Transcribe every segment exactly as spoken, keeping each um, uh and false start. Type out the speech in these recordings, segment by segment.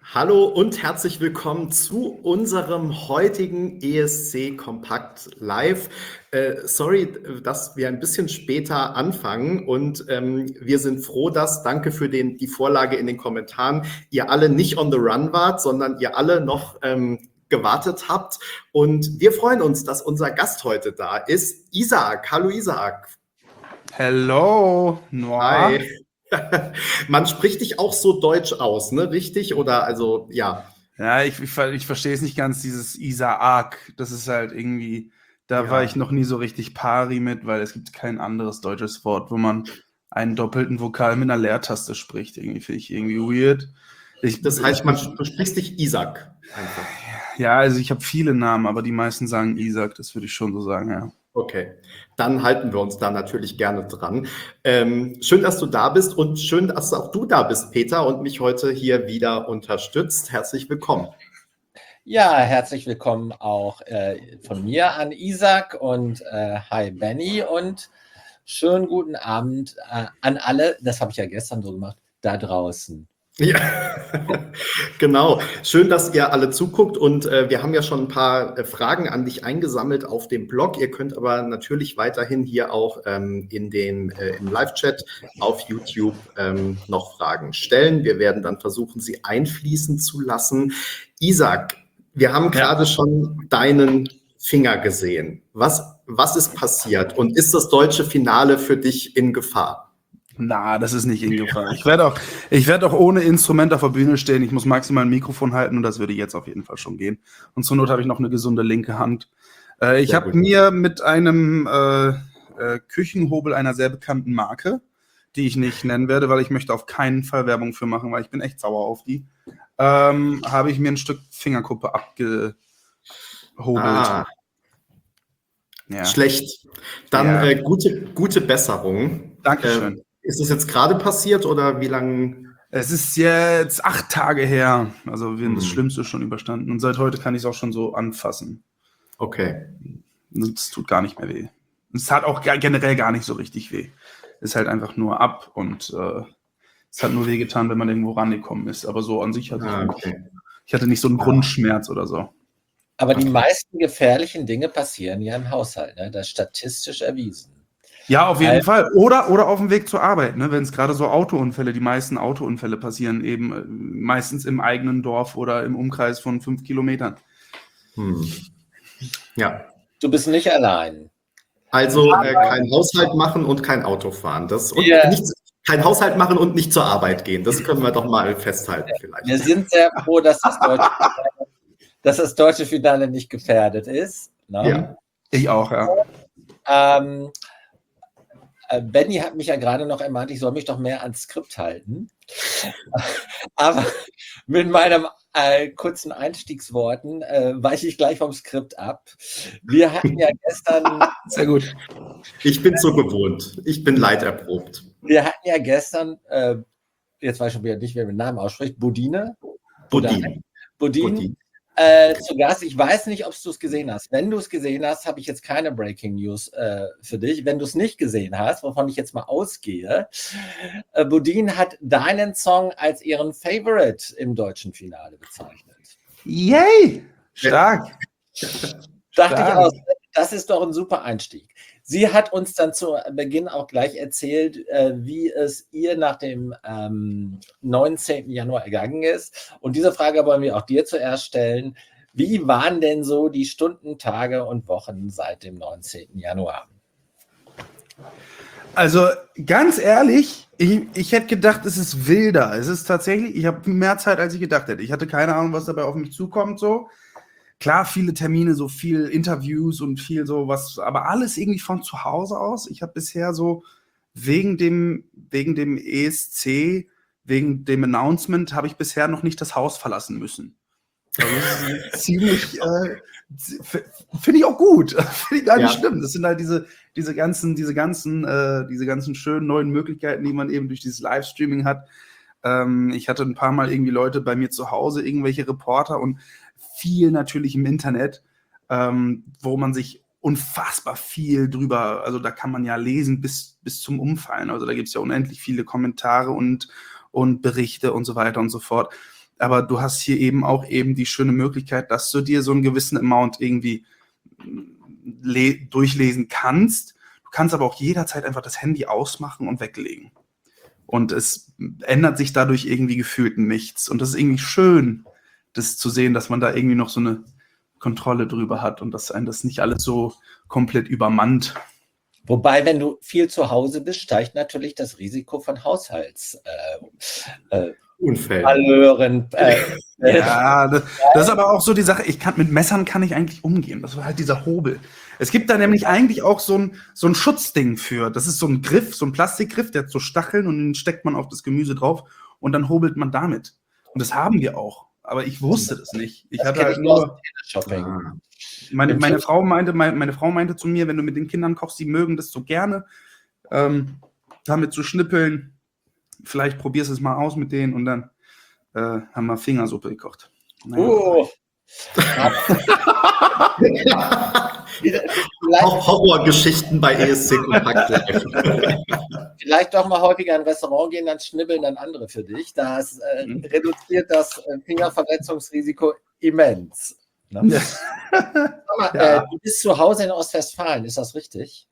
Hallo und herzlich willkommen zu unserem heutigen E S C Kompakt Live. Äh, sorry, dass wir ein bisschen später anfangen und ähm, wir sind froh, dass, danke für den, die Vorlage in den Kommentaren, ihr alle nicht on the run wart, sondern ihr alle noch ähm, gewartet habt. Und wir freuen uns, dass unser Gast heute da ist, Isaac. Hallo Isaac. Hello, Noir. Hi. Man spricht dich auch so deutsch aus, ne? Richtig? Oder also, ja. Ja, ich, ich, ich verstehe es nicht ganz, dieses Isaac. Das ist halt irgendwie, da Ja. war ich noch nie so richtig pari mit, weil es gibt kein anderes deutsches Wort, wo man einen doppelten Vokal mit einer Leertaste spricht. Irgendwie finde ich irgendwie weird. Ich, Das heißt, ich, man, du sprichst dich Isaac einfach. Ja, also ich habe viele Namen, aber die meisten sagen Isaac, das würde ich schon so sagen, ja. Okay, dann halten wir uns da natürlich gerne dran. Ähm, schön, dass du da bist und schön, dass auch du da bist, Peter, und mich heute hier wieder unterstützt. Herzlich willkommen. Ja, herzlich willkommen auch äh, von mir an Isaac und äh, hi Benny und schönen guten Abend äh, an alle, das habe ich ja gestern so gemacht, da draußen. Ja, genau. Schön, dass ihr alle zuguckt und äh, wir haben ja schon ein paar äh, Fragen an dich eingesammelt auf dem Blog. Ihr könnt aber natürlich weiterhin hier auch ähm, in den, äh, im Live-Chat auf YouTube ähm, noch Fragen stellen. Wir werden dann versuchen, sie einfließen zu lassen. Isaac, wir haben gerade ja. schon deinen Finger gesehen. Was, was ist passiert und ist das deutsche Finale für dich in Gefahr? Na, das ist nicht in Gefahr. Ich werde auch, ich werde auch ohne Instrument auf der Bühne stehen. Ich muss maximal ein Mikrofon halten und das würde jetzt auf jeden Fall schon gehen. Und zur Not habe ich noch eine gesunde linke Hand. Äh, ich habe mir mit einem äh, äh, Küchenhobel einer sehr bekannten Marke, die ich nicht nennen werde, weil ich möchte auf keinen Fall Werbung für machen, weil ich bin echt sauer auf die, ähm, habe ich mir ein Stück Fingerkuppe abgehobelt. Ah. Ja. Schlecht. Dann ja. äh, gute, gute Besserung. Dankeschön. Äh, ist es jetzt gerade passiert oder wie lange? Es ist jetzt acht Tage her. Also wir haben hm. das Schlimmste schon überstanden. Und seit heute kann ich es auch schon so anfassen. Okay. Es tut gar nicht mehr weh. Es hat auch generell gar nicht so richtig weh. Es ist halt einfach nur ab und äh, es hat nur weh getan, wenn man irgendwo rangekommen ist. Aber so an sich hatte ah, ich, okay. ich hatte nicht so einen ja. Grundschmerz oder so. Aber die meisten gefährlichen Dinge passieren ja im Haushalt, ne? Das ist statistisch erwiesen. Ja, auf jeden also, Fall. Oder, oder auf dem Weg zur Arbeit, ne? Wenn es gerade so Autounfälle, die meisten Autounfälle passieren eben äh, meistens im eigenen Dorf oder im Umkreis von fünf Kilometern. Hm. Ja. Du bist nicht allein. Also äh, kein Haushalt machen und kein Auto fahren. Das, und yeah. nicht, kein Haushalt machen und nicht zur Arbeit gehen. Das können wir doch mal festhalten vielleicht. Wir sind sehr froh, dass das deutsche, dass das deutsche Finale nicht gefährdet ist. Ne? Ja, ich auch, ja. Ähm, Benny hat mich ja gerade noch ermahnt, ich soll mich doch mehr ans Skript halten. Aber mit meinen äh, kurzen Einstiegsworten äh, weiche ich gleich vom Skript ab. Wir hatten ja gestern... Sehr gut. Ich bin so gewohnt. Ich bin leiderprobt. Wir hatten ja gestern, äh, jetzt weiß ich schon wieder nicht, wer den Namen ausspricht, Bodine? Bodine. Bodine. Bodine. Äh, zu Gast. Ich weiß nicht, ob du es gesehen hast. Wenn du es gesehen hast, habe ich jetzt keine Breaking News äh, für dich. Wenn du es nicht gesehen hast, wovon ich jetzt mal ausgehe, äh, Bodine hat deinen Song als ihren Favorite im deutschen Finale bezeichnet. Yay! Stark! Dachte ich auch, das ist doch ein super Einstieg. Sie hat uns dann zu Beginn auch gleich erzählt, äh, wie es ihr nach dem ähm, neunzehnten Januar ergangen ist. Und diese Frage wollen wir auch dir zuerst stellen. Wie waren denn so die Stunden, Tage und Wochen seit dem neunzehnten Januar? Also ganz ehrlich, ich, ich hätte gedacht, es ist wilder. Es ist tatsächlich, ich habe mehr Zeit, als ich gedacht hätte. Ich hatte keine Ahnung, was dabei auf mich zukommt, so. Klar, viele Termine, so viel Interviews und viel so was, aber alles irgendwie von zu Hause aus. Ich habe bisher so wegen dem, wegen dem E S C, wegen dem Announcement, habe ich bisher noch nicht das Haus verlassen müssen. Also das ist ziemlich, äh, finde ich auch gut, finde ich gar nicht ja. schlimm. Das sind halt diese, diese ganzen, diese ganzen, äh, diese ganzen schönen neuen Möglichkeiten, die man eben durch dieses Livestreaming hat. Ähm, ich hatte ein paar Mal irgendwie Leute bei mir zu Hause, irgendwelche Reporter und viel natürlich im Internet, ähm, wo man sich unfassbar viel drüber, also da kann man ja lesen bis, bis zum Umfallen. Also da gibt es ja unendlich viele Kommentare und, und Berichte und so weiter und so fort. aber du hast hier eben auch eben die schöne Möglichkeit, dass du dir so einen gewissen Amount irgendwie le- durchlesen kannst. Du kannst aber auch jederzeit einfach das Handy ausmachen und weglegen. Und es ändert sich dadurch irgendwie gefühlt nichts. Und das ist irgendwie schön, das zu sehen, dass man da irgendwie noch so eine Kontrolle drüber hat und dass einen das nicht alles so komplett übermannt. Wobei, wenn du viel zu Hause bist, steigt natürlich das Risiko von Haushalts äh, äh, Unfällen. Malören. Äh, Ja, das, das ist aber auch so die Sache, ich kann, mit Messern kann ich eigentlich umgehen. Das war halt dieser Hobel. Es gibt da nämlich eigentlich auch so ein, so ein Schutzding für. Das ist so ein Griff, so ein Plastikgriff, der hat so Stacheln und den steckt man auf das Gemüse drauf und dann hobelt man damit. Und das haben wir auch. Aber ich wusste das nicht. Ich das hatte kenn halt ich nur aus nur. Teleshopping. Ah. Meine, Im meine, Tele- Frau meinte, meine, meine Frau meinte zu mir, wenn du mit den Kindern kochst, sie mögen das so gerne, ähm, damit zu schnippeln. Vielleicht probierst du es mal aus mit denen und dann äh, haben wir Fingersuppe gekocht. Naja. Oh. vielleicht, Auch Horrorgeschichten bei E S C Kompakt Live. vielleicht doch mal häufiger in ein Restaurant gehen, dann schnibbeln dann andere für dich. Das äh, Mhm. reduziert das äh, Fingerverletzungsrisiko immens. Ne? Ja. Sag mal, Ja. äh, du bist zu Hause in Ostwestfalen, ist das richtig?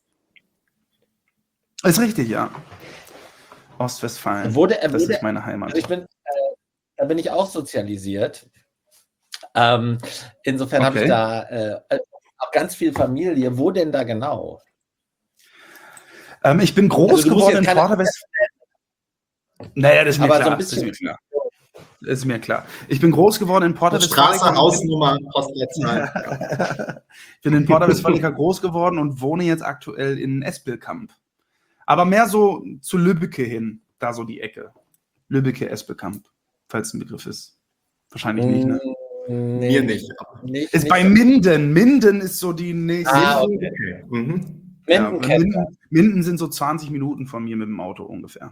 Ist richtig, ja. Ostwestfalen. Wurde, äh, Das wurde, ist meine Heimat. also ich bin, äh, da bin ich auch sozialisiert. Ähm, insofern habe ich Okay. da äh, auch ganz viel Familie. Wo denn da genau? Ähm, ich bin groß Also du musst geworden in jetzt keine- Vorderwestfalen. Naja, das ist mir Aber so klar. ein das ist bisschen- mir klar. Das ist mir klar. Ich bin groß geworden in Porta Straße, Westfalica. Hausnummer, Postleitzahl. Ich bin in Porta Westfalica groß geworden und wohne jetzt aktuell in Espelkamp. Aber mehr so zu Lübbecke hin, da so die Ecke. Lübbecke, Espelkamp, falls ein Begriff ist. Wahrscheinlich nicht, ne? Nee, Mir nicht. nicht, Ist nicht bei Minden. Minden ist so die nächste. Ah, Okay. Mhm. Ja, Minden kennt man. Minden, Minden sind so zwanzig Minuten von mir mit dem Auto ungefähr.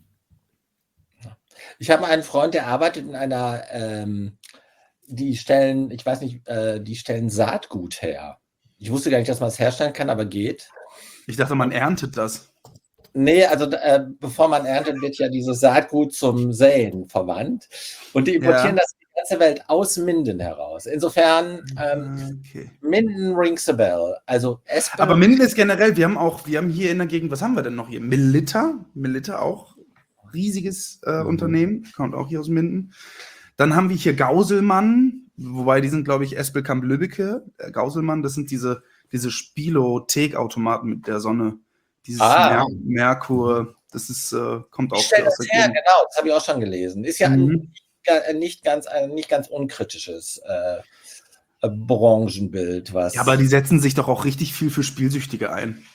Ich habe einen Freund, der arbeitet in einer, ähm, die stellen, ich weiß nicht, äh, die stellen Saatgut her. Ich wusste gar nicht, dass man es herstellen kann, aber geht. Ich dachte, man erntet das. Nee, also äh, bevor man erntet, wird ja dieses Saatgut zum Säen verwandt. Und die importieren Ja. das in die ganze Welt aus Minden heraus. Insofern, ähm, Okay. Minden rings a bell. Also Espel, Aber Minden ist generell, wir haben auch, wir haben hier in der Gegend, was haben wir denn noch hier? Melitta, Melitta auch, riesiges äh, Mhm. Unternehmen, kommt auch hier aus Minden. Dann haben wir hier Gauselmann, wobei die sind, glaube ich, Espelkamp-Lübbecke. Äh, Gauselmann, das sind diese, diese Spilo-Take-Automaten mit der Sonne. Dieses Ah. Mer Merkur, das ist, äh, kommt die auch stellen hier aus das der her, Gegend. genau, das habe ich auch schon gelesen. Ist ja ein Mhm. ga- nicht ganz, ein nicht ganz unkritisches äh, äh, Branchenbild, was. Ja, aber die setzen sich doch auch richtig viel für Spielsüchtige ein.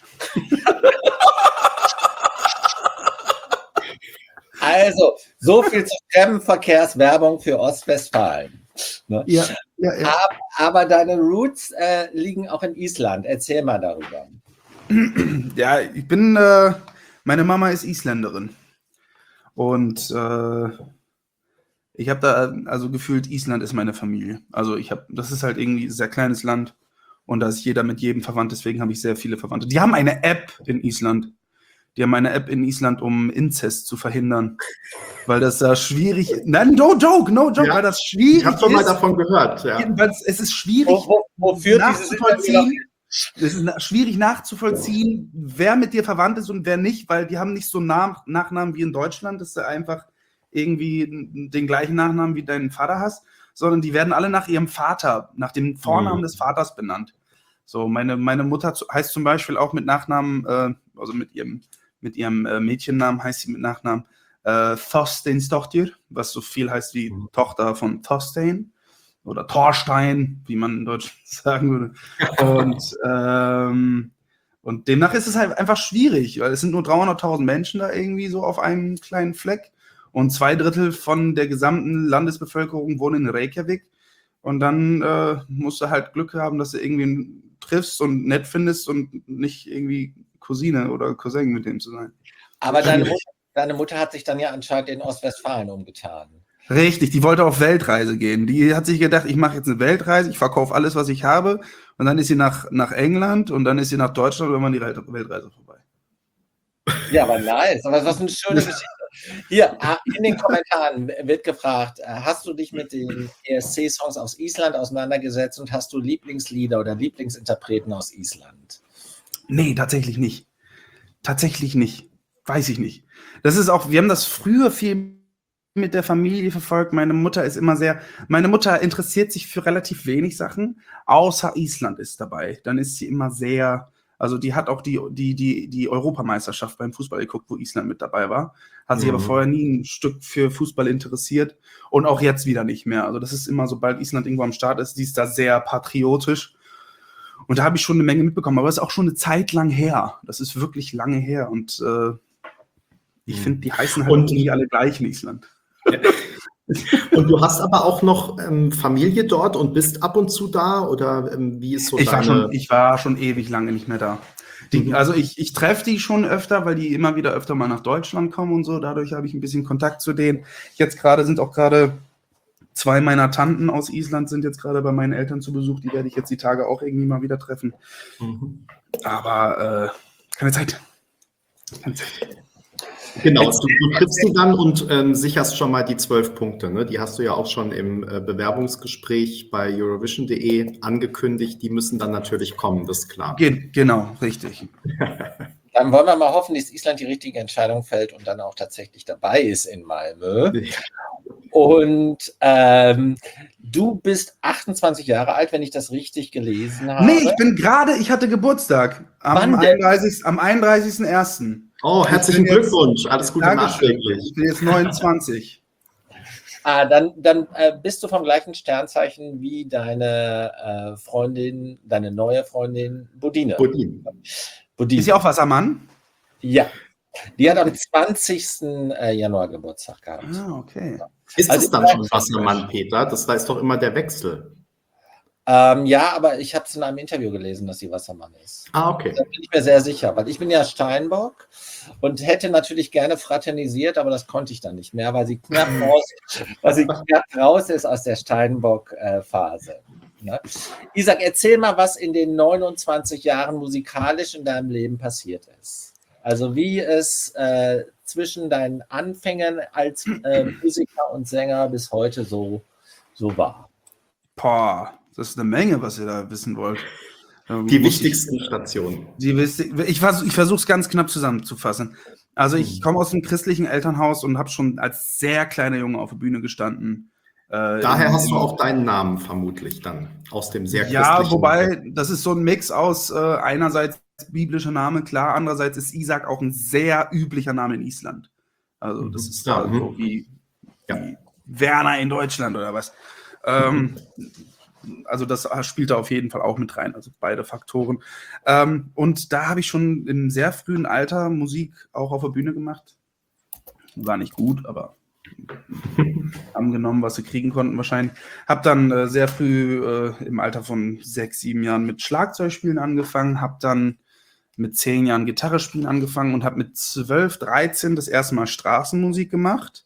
Also, so viel zur Fremdenverkehrswerbung für Ostwestfalen. Ne? Ja, ja, ja. Aber, aber deine Roots äh, liegen auch in Island. Erzähl mal darüber. Ja, ich bin, äh, meine Mama ist Isländerin. Und äh, ich habe da, also gefühlt, Island ist meine Familie. Also ich habe, das ist halt irgendwie ein sehr kleines Land und da ist jeder mit jedem verwandt, deswegen habe ich sehr viele Verwandte. Die haben eine App in Island. Die haben eine App in Island, um Inzest zu verhindern. Weil das da schwierig ist. Nein, no joke, no joke, Ja, weil das schwierig Ich habe schon mal ist. davon gehört. Ja. Jedenfalls, es ist schwierig, Wo, wo, wo führt dieses Interview nachzuvollziehen. Es ist na- schwierig nachzuvollziehen, wer mit dir verwandt ist und wer nicht, weil die haben nicht so Nach Nachnamen wie in Deutschland, dass du einfach irgendwie n- den gleichen Nachnamen wie deinen Vater hast, sondern die werden alle nach ihrem Vater, nach dem Vornamen Mhm. des Vaters benannt. So, meine, meine Mutter zu- heißt zum Beispiel auch mit Nachnamen, äh, also mit ihrem, mit ihrem äh, Mädchennamen heißt sie mit Nachnamen äh, Thorsteinsdóttir, was so viel heißt wie Mhm. Tochter von Thorstein oder Thorstein, wie man in Deutsch sagen würde. Und, ähm, und demnach ist es halt einfach schwierig, weil es sind nur dreihunderttausend Menschen da irgendwie so auf einem kleinen Fleck und zwei Drittel von der gesamten Landesbevölkerung wohnen in Reykjavik. Und dann äh, musst du halt Glück haben, dass du irgendwie triffst und nett findest und nicht irgendwie Cousine oder Cousin mit dem zu sein. Aber deine Schwierig. Mutter, deine Mutter hat sich dann ja anscheinend in Ostwestfalen umgetan. Richtig, die wollte auf Weltreise gehen. Die hat sich gedacht, ich mache jetzt eine Weltreise, ich verkaufe alles, was ich habe. Und dann ist sie nach, nach England und dann ist sie nach Deutschland und dann war die Welt- Weltreise vorbei. Ja, aber nice. Aber was eine schöne Geschichte. Hier, in den Kommentaren wird gefragt, hast du dich mit den E S C-Songs aus Island auseinandergesetzt und hast du Lieblingslieder oder Lieblingsinterpreten aus Island? Nee, tatsächlich nicht. Tatsächlich nicht. Weiß ich nicht. Das ist auch, wir haben das früher viel mit der Familie verfolgt. Meine Mutter ist immer sehr, meine Mutter interessiert sich für relativ wenig Sachen, außer Island ist dabei. Dann ist sie immer sehr, also die hat auch die, die, die, die Europameisterschaft beim Fußball geguckt, wo Island mit dabei war. Hat sich Mhm. aber vorher nie ein Stück für Fußball interessiert und auch jetzt wieder nicht mehr. Also das ist immer, sobald Island irgendwo am Start ist, die ist da sehr patriotisch. Und da habe ich schon eine Menge mitbekommen, aber das ist auch schon eine Zeit lang her. Das ist wirklich lange her und äh, ich finde, die heißen halt Und- nie alle gleich in Island. Und du hast aber auch noch ähm, Familie dort und bist ab und zu da oder ähm, wie ist so Ich war, deine... schon, ich war schon ewig lange nicht mehr da. Die, Mhm. also ich, ich treffe die schon öfter, weil die immer wieder öfter mal nach Deutschland kommen und so. Dadurch habe ich ein bisschen Kontakt zu denen. Jetzt gerade sind auch gerade zwei meiner Tanten aus Island sind jetzt gerade bei meinen Eltern zu Besuch. Die werde ich jetzt die Tage auch irgendwie mal wieder treffen. Mhm. Aber äh, keine Zeit. Keine Zeit. Genau, du, du triffst die dann und ähm, sicherst schon mal die zwölf Punkte. Ne? Die hast du ja auch schon im äh, Bewerbungsgespräch bei Eurovision punkt de angekündigt. Die müssen dann natürlich kommen, das ist klar. Ge genau, richtig. Dann wollen wir mal hoffen, dass Island die richtige Entscheidung fällt und dann auch tatsächlich dabei ist in Malmö. Und ähm, du bist achtundzwanzig Jahre alt, wenn ich das richtig gelesen habe. Nee, ich bin gerade, ich hatte Geburtstag am Wann denn? einunddreißigsten am einunddreißigsten ersten Oh, herzlichen Ich bin jetzt- Glückwunsch. Alles Gute Dankeschön. nachträglich. Ich bin jetzt neunundzwanzig. Ah, dann dann äh, bist du vom gleichen Sternzeichen wie deine äh, Freundin, deine neue Freundin Bodine. Bodin. Bodine. Ist sie auch Wassermann? Ja. Die hat am zwanzigsten Januar Geburtstag gehabt. Ah, okay. Ist Also es dann ich schon weiß- Wassermann, Peter? Das da ist doch immer der Wechsel. Ähm, ja, aber ich habe es in einem Interview gelesen, dass sie Wassermann ist. Ah, okay. Da bin ich mir sehr sicher, weil ich bin ja Steinbock und hätte natürlich gerne fraternisiert, aber das konnte ich dann nicht mehr, weil sie knapp raus, weil sie knapp raus ist aus der Steinbock-Phase. Ne? Isaac, erzähl mal, was in den neunundzwanzig Jahren musikalisch in deinem Leben passiert ist. Also wie es äh, zwischen deinen Anfängen als äh, Musiker und Sänger bis heute so, so war. Boah, das ist eine Menge, was ihr da wissen wollt. Ähm, Die muss wichtigsten Stationen. Ich, die, wichtig- ich, vers- ich versuche es ganz knapp zusammenzufassen. Also ich komme aus einem christlichen Elternhaus und habe schon als sehr kleiner Junge auf der Bühne gestanden. Äh, Daher in- hast du in- auch deinen Namen vermutlich dann aus dem sehr Ja, christlichen... wobei, das ist so ein Mix aus äh, einerseits biblischer Name, klar, andererseits ist Isaac auch ein sehr üblicher Name in Island. Also das Mhm. ist Ja, da mhm. so wie, Ja. wie Werner in Deutschland oder was. Ähm, also das spielt da auf jeden Fall auch mit rein, also beide Faktoren. Ähm, und da habe ich schon in sehr frühen Alter Musik auch auf der Bühne gemacht. War nicht gut, aber haben genommen, was sie kriegen konnten wahrscheinlich. Habe dann äh, sehr früh äh, im Alter von sechs, sieben Jahren mit Schlagzeugspielen angefangen, habe dann mit zehn Jahren Gitarre spielen angefangen und habe mit zwölf, dreizehn das erste Mal Straßenmusik gemacht.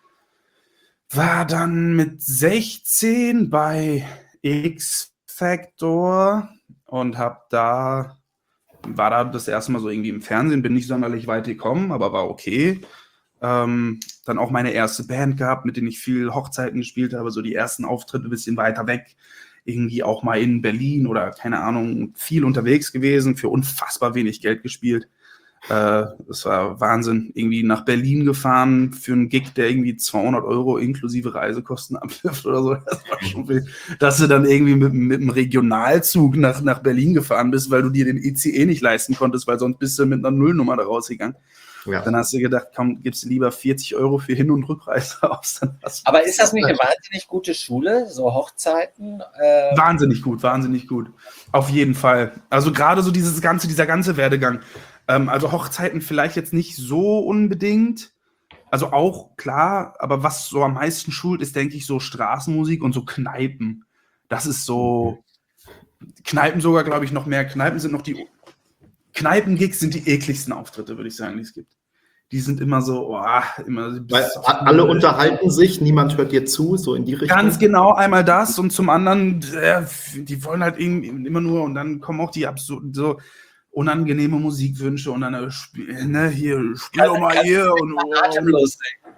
War dann mit sechzehn bei X Factor und habe da, war da das erste Mal so irgendwie im Fernsehen, bin nicht sonderlich weit gekommen, aber war okay. Ähm, dann auch meine erste Band gehabt, mit denen ich viel Hochzeiten gespielt habe, so die ersten Auftritte ein bisschen weiter weg, irgendwie auch mal in Berlin oder keine Ahnung, viel unterwegs gewesen, für unfassbar wenig Geld gespielt. Äh, das war Wahnsinn. Irgendwie nach Berlin gefahren für einen Gig, der irgendwie zweihundert Euro inklusive Reisekosten abwirft oder so. Das war schon viel. Dass du dann irgendwie mit, mit einem Regionalzug nach, nach Berlin gefahren bist, weil du dir den I C E nicht leisten konntest, weil sonst bist du mit einer Nullnummer da rausgegangen. Ja. Dann hast du gedacht, komm, gibst du lieber vierzig Euro für Hin- und Rückreise aus. Dann hast du Aber ist das nicht eine wahnsinnig gute Schule, so Hochzeiten? Äh, Wahnsinnig gut, wahnsinnig gut. Auf jeden Fall. Also gerade so dieses ganze, dieser ganze Werdegang. Ähm, also Hochzeiten vielleicht jetzt nicht so unbedingt. Also auch klar, aber was so am meisten schult, ist, denke ich, so Straßenmusik und so Kneipen. Das ist so. Kneipen sogar, glaube ich, noch mehr. Kneipen sind noch die. Kneipengigs sind die ekligsten Auftritte, würde ich sagen, die es gibt. Die sind immer so, oh, immer. Weil alle unterhalten sich, niemand hört dir zu, so in die Richtung. Ganz genau, einmal das und zum anderen, äh, die wollen halt irgendwie immer nur und dann kommen auch die absurden, so unangenehme Musikwünsche und dann äh, spiel, ne, hier, spiel doch mal hier und oh,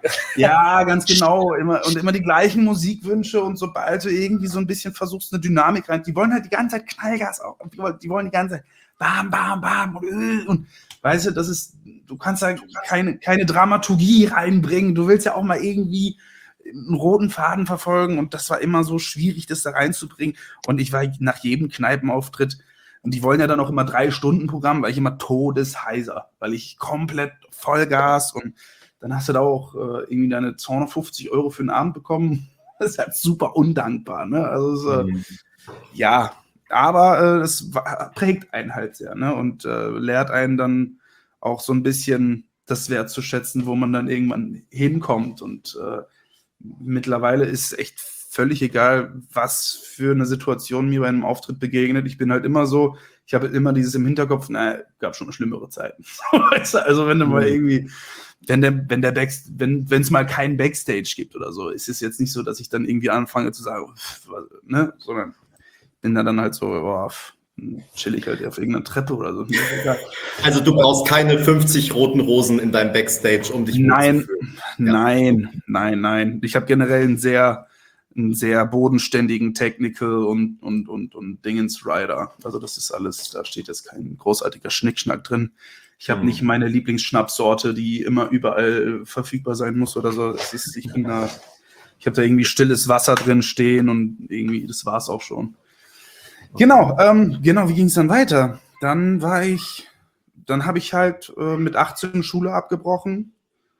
ja, ganz genau, immer und immer die gleichen Musikwünsche und sobald du irgendwie so ein bisschen versuchst, eine Dynamik rein, die wollen halt die ganze Zeit Knallgas auf, die wollen, die wollen die ganze Zeit bam, bam, bam und, und weißt du, das ist, du kannst da keine, keine Dramaturgie reinbringen, du willst ja auch mal irgendwie einen roten Faden verfolgen und das war immer so schwierig, das da reinzubringen und ich war nach jedem Kneipenauftritt und die wollen ja dann auch immer drei Stunden Programm, weil ich immer todesheiser, weil ich komplett Vollgas und dann hast du da auch äh, irgendwie deine zweihundertfünfzig Euro für den Abend bekommen. Das ist halt super undankbar, ne? Also, es, äh, mhm. ja, aber es äh, prägt einen halt sehr, ne? Und äh, lehrt einen dann auch so ein bisschen das wertzuschätzen, wo man dann irgendwann hinkommt. Und äh, mittlerweile ist echt völlig egal, was für eine Situation mir bei einem Auftritt begegnet. Ich bin halt immer so, ich habe immer dieses im Hinterkopf, naja, gab schon schlimmere Zeiten. Also wenn du mal irgendwie wenn der, wenn der Backst- wenn es mal keinen Backstage gibt oder so, ist es jetzt nicht so, dass ich dann irgendwie anfange zu sagen, ne, sondern bin da dann halt so, oh, chill ich halt auf irgendeiner Treppe oder so. Also du brauchst keine fünfzig roten Rosen in deinem Backstage, um dich nein, wohlzufühlen. Nein, ja. nein, nein. Ich habe generell einen sehr, einen sehr bodenständigen Technical und, und, und, und Dingens-Rider. Also das ist alles, da steht jetzt kein großartiger Schnickschnack drin. Ich habe hm. nicht meine Lieblingsschnappsorte, die immer überall verfügbar sein muss oder so. Das ist, ich bin da, ich habe da irgendwie stilles Wasser drin stehen und irgendwie, das war's auch schon. Okay. Genau, ähm, genau, wie ging es dann weiter? Dann war ich, dann habe ich halt äh, mit achtzehn Schule abgebrochen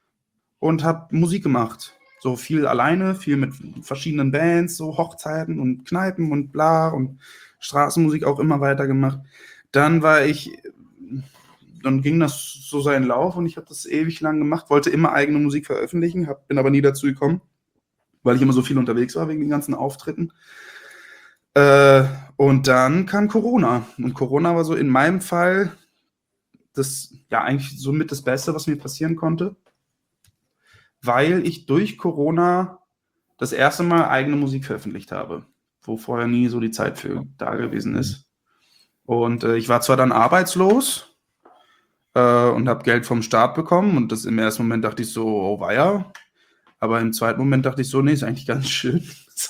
und habe Musik gemacht. So viel alleine, viel mit verschiedenen Bands, so Hochzeiten und Kneipen und bla und Straßenmusik auch immer weiter gemacht. Dann war ich, dann ging das so seinen Lauf und ich habe das ewig lang gemacht, wollte immer eigene Musik veröffentlichen, hab, bin aber nie dazu gekommen, weil ich immer so viel unterwegs war wegen den ganzen Auftritten. Äh, und dann kam Corona. Und Corona war so in meinem Fall das, ja, eigentlich somit das Beste, was mir passieren konnte, weil ich durch Corona das erste Mal eigene Musik veröffentlicht habe, wo vorher nie so die Zeit für da gewesen ist. Und äh, ich war zwar dann arbeitslos äh, und habe Geld vom Staat bekommen und das im ersten Moment dachte ich so, oh weia, aber im zweiten Moment dachte ich so, nee, ist eigentlich ganz schön.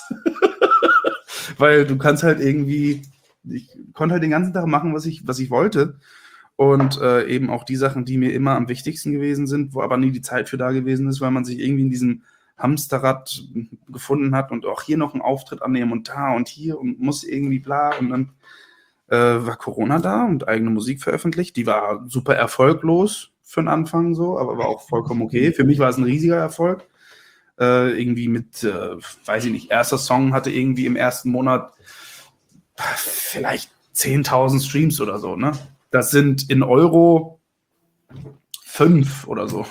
Weil du kannst halt irgendwie, ich konnte halt den ganzen Tag machen, was ich, was ich wollte. Und äh, eben auch die Sachen, die mir immer am wichtigsten gewesen sind, wo aber nie die Zeit für da gewesen ist, weil man sich irgendwie in diesem Hamsterrad gefunden hat und auch hier noch einen Auftritt annehmen und da und hier und muss irgendwie bla. Und dann äh, war Corona da und eigene Musik veröffentlicht. Die war super erfolglos für den Anfang so, aber war auch vollkommen okay. Für mich war es ein riesiger Erfolg. Äh, irgendwie mit, äh, weiß ich nicht, erster Song hatte irgendwie im ersten Monat vielleicht zehntausend Streams oder so, ne? Das sind in Euro fünf oder so.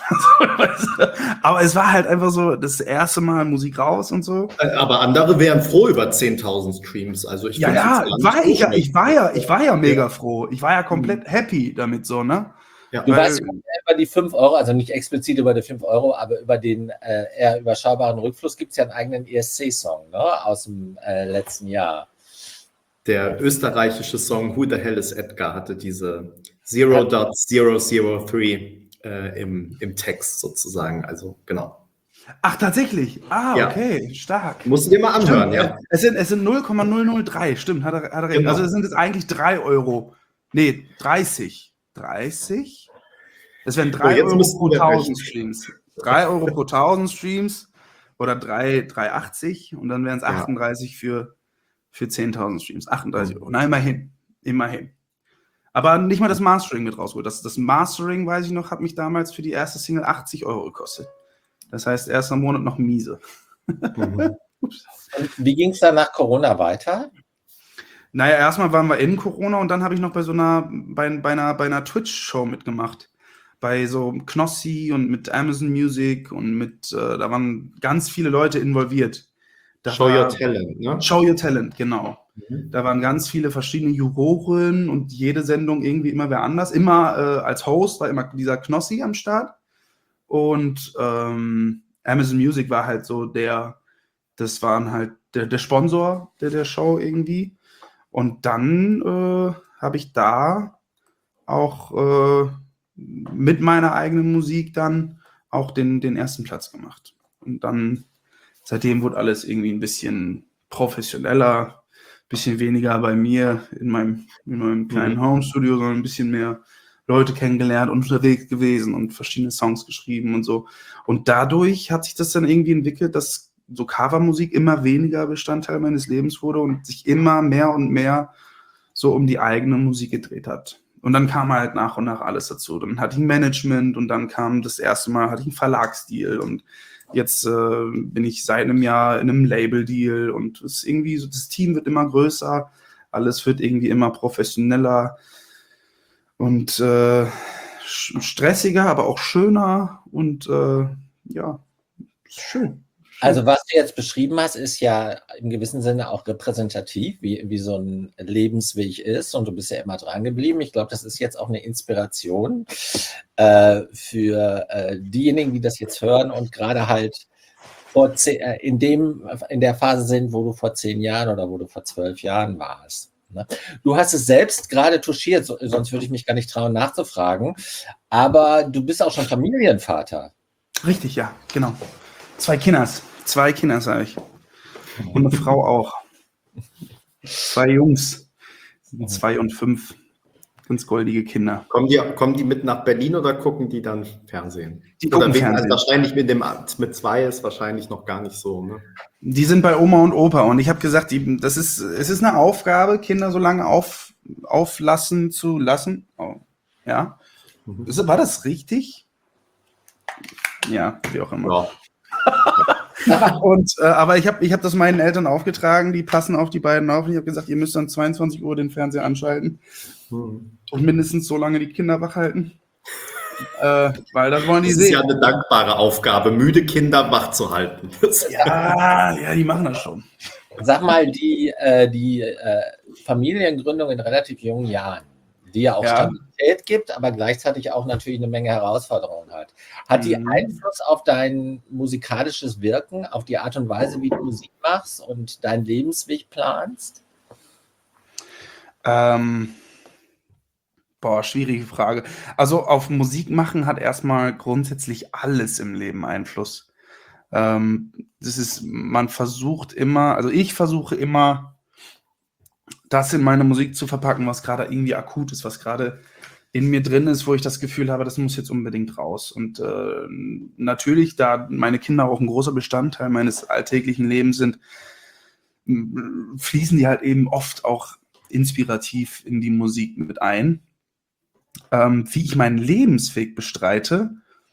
Aber es war halt einfach so das erste Mal Musik raus und so. Aber andere wären froh über zehntausend Streams. Also ich ja, ja, war ich, ja ich war ja, ich war ja mega ja. froh. Ich war ja komplett happy damit so, ne? Ja. Du weißt über die fünf Euro, also nicht explizit über die fünf Euro, aber über den äh, eher überschaubaren Rückfluss gibt es ja einen eigenen E S C-Song, ne? Aus dem äh, letzten Jahr. Der österreichische Song Who the Hell is Edgar hatte diese zero point zero zero three äh, im, im Text sozusagen. Also genau. Ach, tatsächlich? Ah, ja. Okay, stark. Musst du dir mal anhören, stimmt, ja. Es sind, es sind null Komma null null drei, stimmt, hat er, hat er recht. Genau. Also es sind jetzt eigentlich drei Euro. Nee, dreißig. dreißig? Das wären drei Euro pro tausend Streams. drei Euro pro tausend Streams oder drei Euro achtzig und dann wären es achtunddreißig ja. für Für zehntausend Streams. achtunddreißig Euro. Na, immerhin. Immerhin. Aber nicht mal das Mastering mit rausgeholt. Das, das Mastering, weiß ich noch, hat mich damals für die erste Single achtzig Euro gekostet. Das heißt, erster Monat noch miese. Mhm. Und wie ging es dann nach Corona weiter? Naja, erstmal waren wir in Corona und dann habe ich noch bei so einer, bei, bei einer, bei einer Twitch-Show mitgemacht. Bei so Knossi und mit Amazon Music und mit, äh, da waren ganz viele Leute involviert. Da Show Your Talent, ne? Show Your Talent, genau. Mhm. Da waren ganz viele verschiedene Juroren und jede Sendung irgendwie immer wer anders. Immer äh, als Host war immer dieser Knossi am Start. Und ähm, Amazon Music war halt so der, das waren halt der, der Sponsor der, der Show irgendwie. Und dann äh, habe ich da auch äh, mit meiner eigenen Musik dann auch den, den ersten Platz gemacht. Und dann, seitdem wurde alles irgendwie ein bisschen professioneller, ein bisschen weniger bei mir in meinem, in meinem kleinen Mhm. Home-Studio, sondern ein bisschen mehr Leute kennengelernt und unterwegs gewesen und verschiedene Songs geschrieben und so. Und dadurch hat sich das dann irgendwie entwickelt, dass so Covermusik immer weniger Bestandteil meines Lebens wurde und sich immer mehr und mehr so um die eigene Musik gedreht hat. Und dann kam halt nach und nach alles dazu. Dann hatte ich ein Management und dann kam das erste Mal, hatte ich einen Verlagsdeal und jetzt äh, bin ich seit einem Jahr in einem Label-Deal und es ist irgendwie so, das Team wird immer größer, alles wird irgendwie immer professioneller und äh, stressiger, aber auch schöner und äh, ja, ist schön. Also was du jetzt beschrieben hast, ist ja im gewissen Sinne auch repräsentativ, wie, wie so ein Lebensweg ist und du bist ja immer dran geblieben. Ich glaube, das ist jetzt auch eine Inspiration äh, für äh, diejenigen, die das jetzt hören und gerade halt vor zehn, äh, in, dem, in der Phase sind, wo du vor zehn Jahren oder wo du vor zwölf Jahren warst. Ne? Du hast es selbst gerade touchiert, so, sonst würde ich mich gar nicht trauen nachzufragen, aber du bist auch schon Familienvater. Richtig, ja, genau. Zwei Kinders. Zwei Kinder, sage ich. Und eine Frau auch. Zwei Jungs. Zwei und fünf. Ganz goldige Kinder. Kommen die, kommen die mit nach Berlin oder gucken die dann Fernsehen? Die oder gucken wegen, Fernsehen. Also wahrscheinlich mit dem mit zwei ist wahrscheinlich noch gar nicht so. Ne? Die sind bei Oma und Opa und ich habe gesagt, die, das ist, es ist eine Aufgabe, Kinder so lange auf, auflassen zu lassen. Oh, ja. Mhm. Ist, war das richtig? Ja, wie auch immer. Ja. Und, äh, aber ich habe ich hab das meinen Eltern aufgetragen, die passen auf die beiden auf und ich habe gesagt, ihr müsst dann zweiundzwanzig Uhr den Fernseher anschalten Hm. und mindestens so lange die Kinder wach halten, äh, weil das wollen die Das ist sehen. ja eine dankbare Aufgabe, müde Kinder wach zu halten. Ja, ja, die machen das schon. Sag mal, die, äh, die äh, Familiengründung in relativ jungen Jahren, die ja auch Ja. Stabilität gibt, aber gleichzeitig auch natürlich eine Menge Herausforderungen hat. Hat die Mhm. Einfluss auf dein musikalisches Wirken, auf die Art und Weise, wie du Musik machst und deinen Lebensweg planst? Ähm, boah, schwierige Frage. Also auf Musik machen hat erstmal grundsätzlich alles im Leben Einfluss. Ähm, das ist, man versucht immer, also ich versuche immer, das in meine Musik zu verpacken, was gerade irgendwie akut ist, was gerade in mir drin ist, wo ich das Gefühl habe, das muss jetzt unbedingt raus. Und äh, natürlich, da meine Kinder auch ein großer Bestandteil meines alltäglichen Lebens sind, m- fließen die halt eben oft auch inspirativ in die Musik mit ein. Ähm, wie ich meinen Lebensweg bestreite,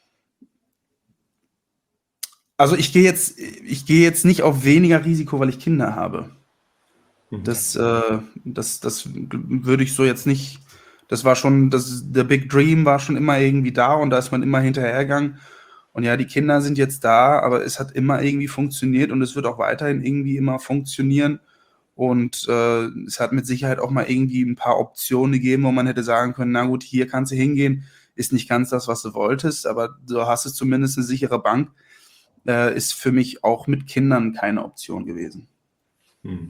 also ich gehe jetzt, ich gehe jetzt nicht auf weniger Risiko, weil ich Kinder habe. Das, äh, das, das würde ich so jetzt nicht. Das war schon, das, der Big Dream war schon immer irgendwie da und da ist man immer hinterhergegangen. Und ja, die Kinder sind jetzt da, aber es hat immer irgendwie funktioniert und es wird auch weiterhin irgendwie immer funktionieren. Und äh, es hat mit Sicherheit auch mal irgendwie ein paar Optionen gegeben, wo man hätte sagen können, na gut, hier kannst du hingehen, ist nicht ganz das, was du wolltest, aber du hast es zumindest eine sichere Bank. Äh, ist für mich auch mit Kindern keine Option gewesen. Hm.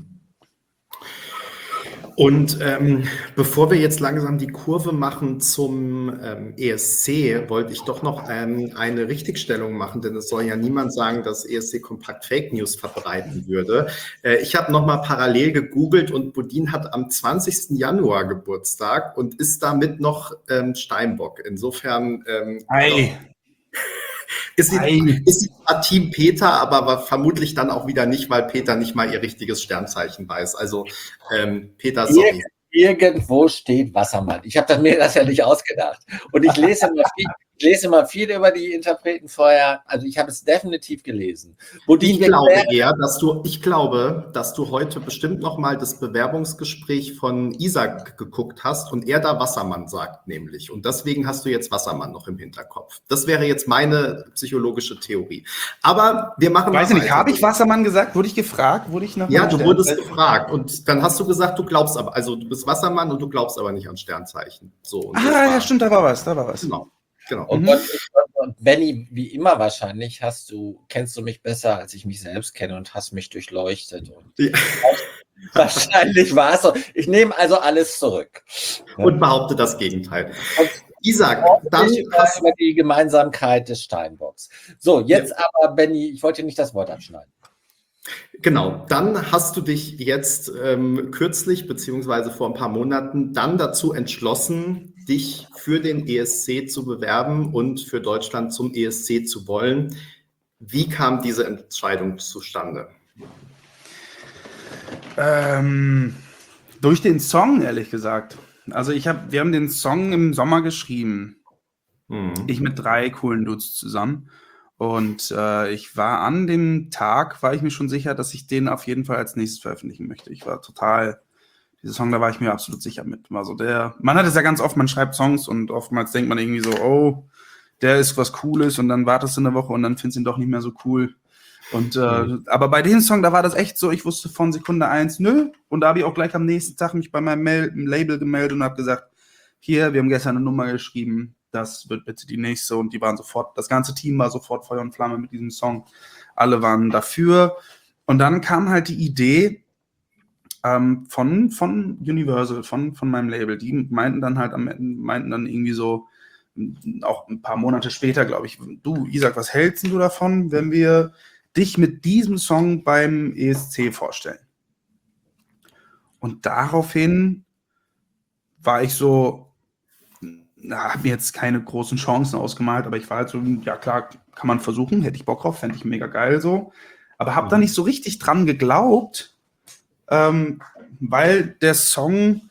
Und ähm, bevor wir jetzt langsam die Kurve machen zum ähm, E S C, wollte ich doch noch ähm, eine Richtigstellung machen, denn es soll ja niemand sagen, dass E S C Kompakt Fake News verbreiten würde. Äh, ich habe nochmal parallel gegoogelt und Bodin hat am zwanzigsten Januar Geburtstag und ist damit noch ähm, Steinbock. Insofern ähm, Ei. ist sie, Ei. ist sie zwar Team Peter, aber war vermutlich dann auch wieder nicht, weil Peter nicht mal ihr richtiges Sternzeichen weiß. Also ähm, Peter, sorry. Irgendwo steht Wassermann. Ich habe mir das ja nicht ausgedacht. Und ich lese immer viel, ich lese immer viel über die Interpreten vorher. Also ich habe es definitiv gelesen. Ich glaube eher, dass du, ich glaube, dass du heute bestimmt noch mal das Bewerbungsgespräch von Isaac geguckt hast und er da Wassermann sagt nämlich. Und deswegen hast du jetzt Wassermann noch im Hinterkopf. Das wäre jetzt meine psychologische Theorie. Aber wir machen Weiß ich nicht, habe ich Wassermann gesagt? Wurde ich gefragt? Wurde ich nach Ja, du wurdest gefragt und dann hast du gesagt, du glaubst aber, also du bist Wassermann und du glaubst aber nicht an Sternzeichen. So, und ah, ja, stimmt, da war was, da war was. Genau. Genau. Und, mhm. und Benni, wie immer wahrscheinlich, hast du, kennst du mich besser, als ich mich selbst kenne und hast mich durchleuchtet. Und ja. Wahrscheinlich war es so. Ich nehme also alles zurück. Und behaupte das Gegenteil. Und Isaac, dann hast über die Gemeinsamkeit des Steinbocks. So, jetzt ja. aber, Benni, ich wollte nicht das Wort abschneiden. Genau, dann hast du dich jetzt ähm, kürzlich, beziehungsweise vor ein paar Monaten, dann dazu entschlossen, dich für den E S C zu bewerben und für Deutschland zum E S C zu wollen. Wie kam diese Entscheidung zustande? Ähm, durch den Song, ehrlich gesagt. Also ich hab, wir haben den Song im Sommer geschrieben. Mhm. Ich mit drei coolen Dudes zusammen. Und äh, ich war an dem Tag, war ich mir schon sicher, dass ich den auf jeden Fall als nächstes veröffentlichen möchte. Ich war total, dieser Song, da war ich mir absolut sicher mit. Also der, man hat es ja ganz oft, man schreibt Songs und oftmals denkt man irgendwie so, oh, der ist was Cooles und dann wartest du eine Woche und dann findest du ihn doch nicht mehr so cool. Und äh, mhm. aber bei dem Song, da war das echt so, ich wusste von Sekunde eins, nö. Und da habe ich auch gleich am nächsten Tag mich bei meinem Mail, Label gemeldet und habe gesagt, hier, wir haben gestern eine Nummer geschrieben, das wird bitte die nächste. Und die waren sofort, das ganze Team war sofort Feuer und Flamme mit diesem Song. Alle waren dafür. Und dann kam halt die Idee ähm, von, von Universal, von, von meinem Label. Die meinten dann halt, meinten dann irgendwie so, auch ein paar Monate später, glaube ich, du, Isaac, was hältst du davon, wenn wir dich mit diesem Song beim E S C vorstellen? Und daraufhin war ich so, habe mir jetzt keine großen Chancen ausgemalt, aber ich war halt so, ja klar, kann man versuchen, hätte ich Bock drauf, fände ich mega geil so. Aber habe da nicht so richtig dran geglaubt, ähm, weil der Song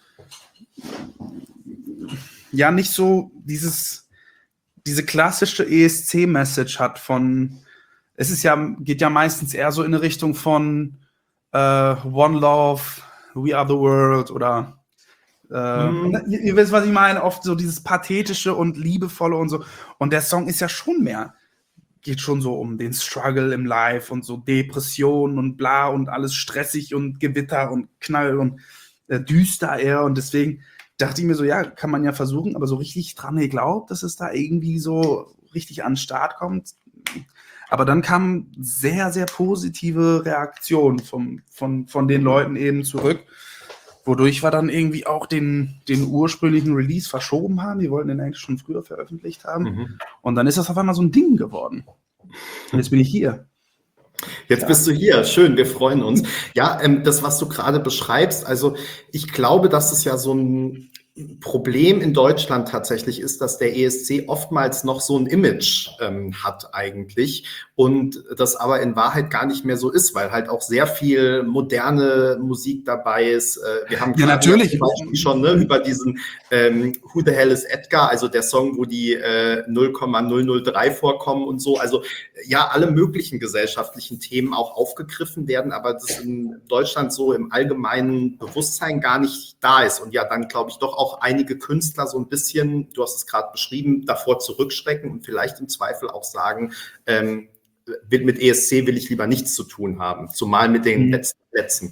ja nicht so dieses, diese klassische E S C-Message hat von, es ist ja, geht ja meistens eher so in eine Richtung von äh, One Love, We Are the World oder Äh, mm. ihr, ihr wisst, was ich meine, oft so dieses Pathetische und Liebevolle und so. Und der Song ist ja schon mehr, geht schon so um den Struggle im Life und so Depression und bla und alles stressig und Gewitter und Knall und äh, düster eher. Und deswegen dachte ich mir so, ja, kann man ja versuchen, aber so richtig dran geglaubt, dass es da irgendwie so richtig an den Start kommt. Aber dann kamen sehr, sehr positive Reaktionen vom, von, von den Leuten eben zurück. Wodurch wir dann irgendwie auch den, den ursprünglichen Release verschoben haben. Die wollten den eigentlich schon früher veröffentlicht haben. Mhm. Und dann ist das auf einmal so ein Ding geworden. Und jetzt bin ich hier. Jetzt ja. bist du hier. Schön, wir freuen uns. Ja, ähm, das, was du gerade beschreibst, also ich glaube, dass es ja so ein Problem in Deutschland tatsächlich ist, dass der E S C oftmals noch so ein Image ähm, hat eigentlich und das aber in Wahrheit gar nicht mehr so ist, weil halt auch sehr viel moderne Musik dabei ist. Äh, wir haben ja, natürlich zum Beispiel schon ne, über diesen ähm, Who the Hell is Edgar, also der Song, wo die äh, null Komma null null drei vorkommen und so. Also ja, alle möglichen gesellschaftlichen Themen auch aufgegriffen werden, aber das in Deutschland so im allgemeinen Bewusstsein gar nicht da ist. Und ja, dann glaube ich doch auch auch einige Künstler so ein bisschen, du hast es gerade beschrieben, davor zurückschrecken und vielleicht im Zweifel auch sagen, ähm, mit E S C will ich lieber nichts zu tun haben, zumal mit den mhm. letzten Plätzen.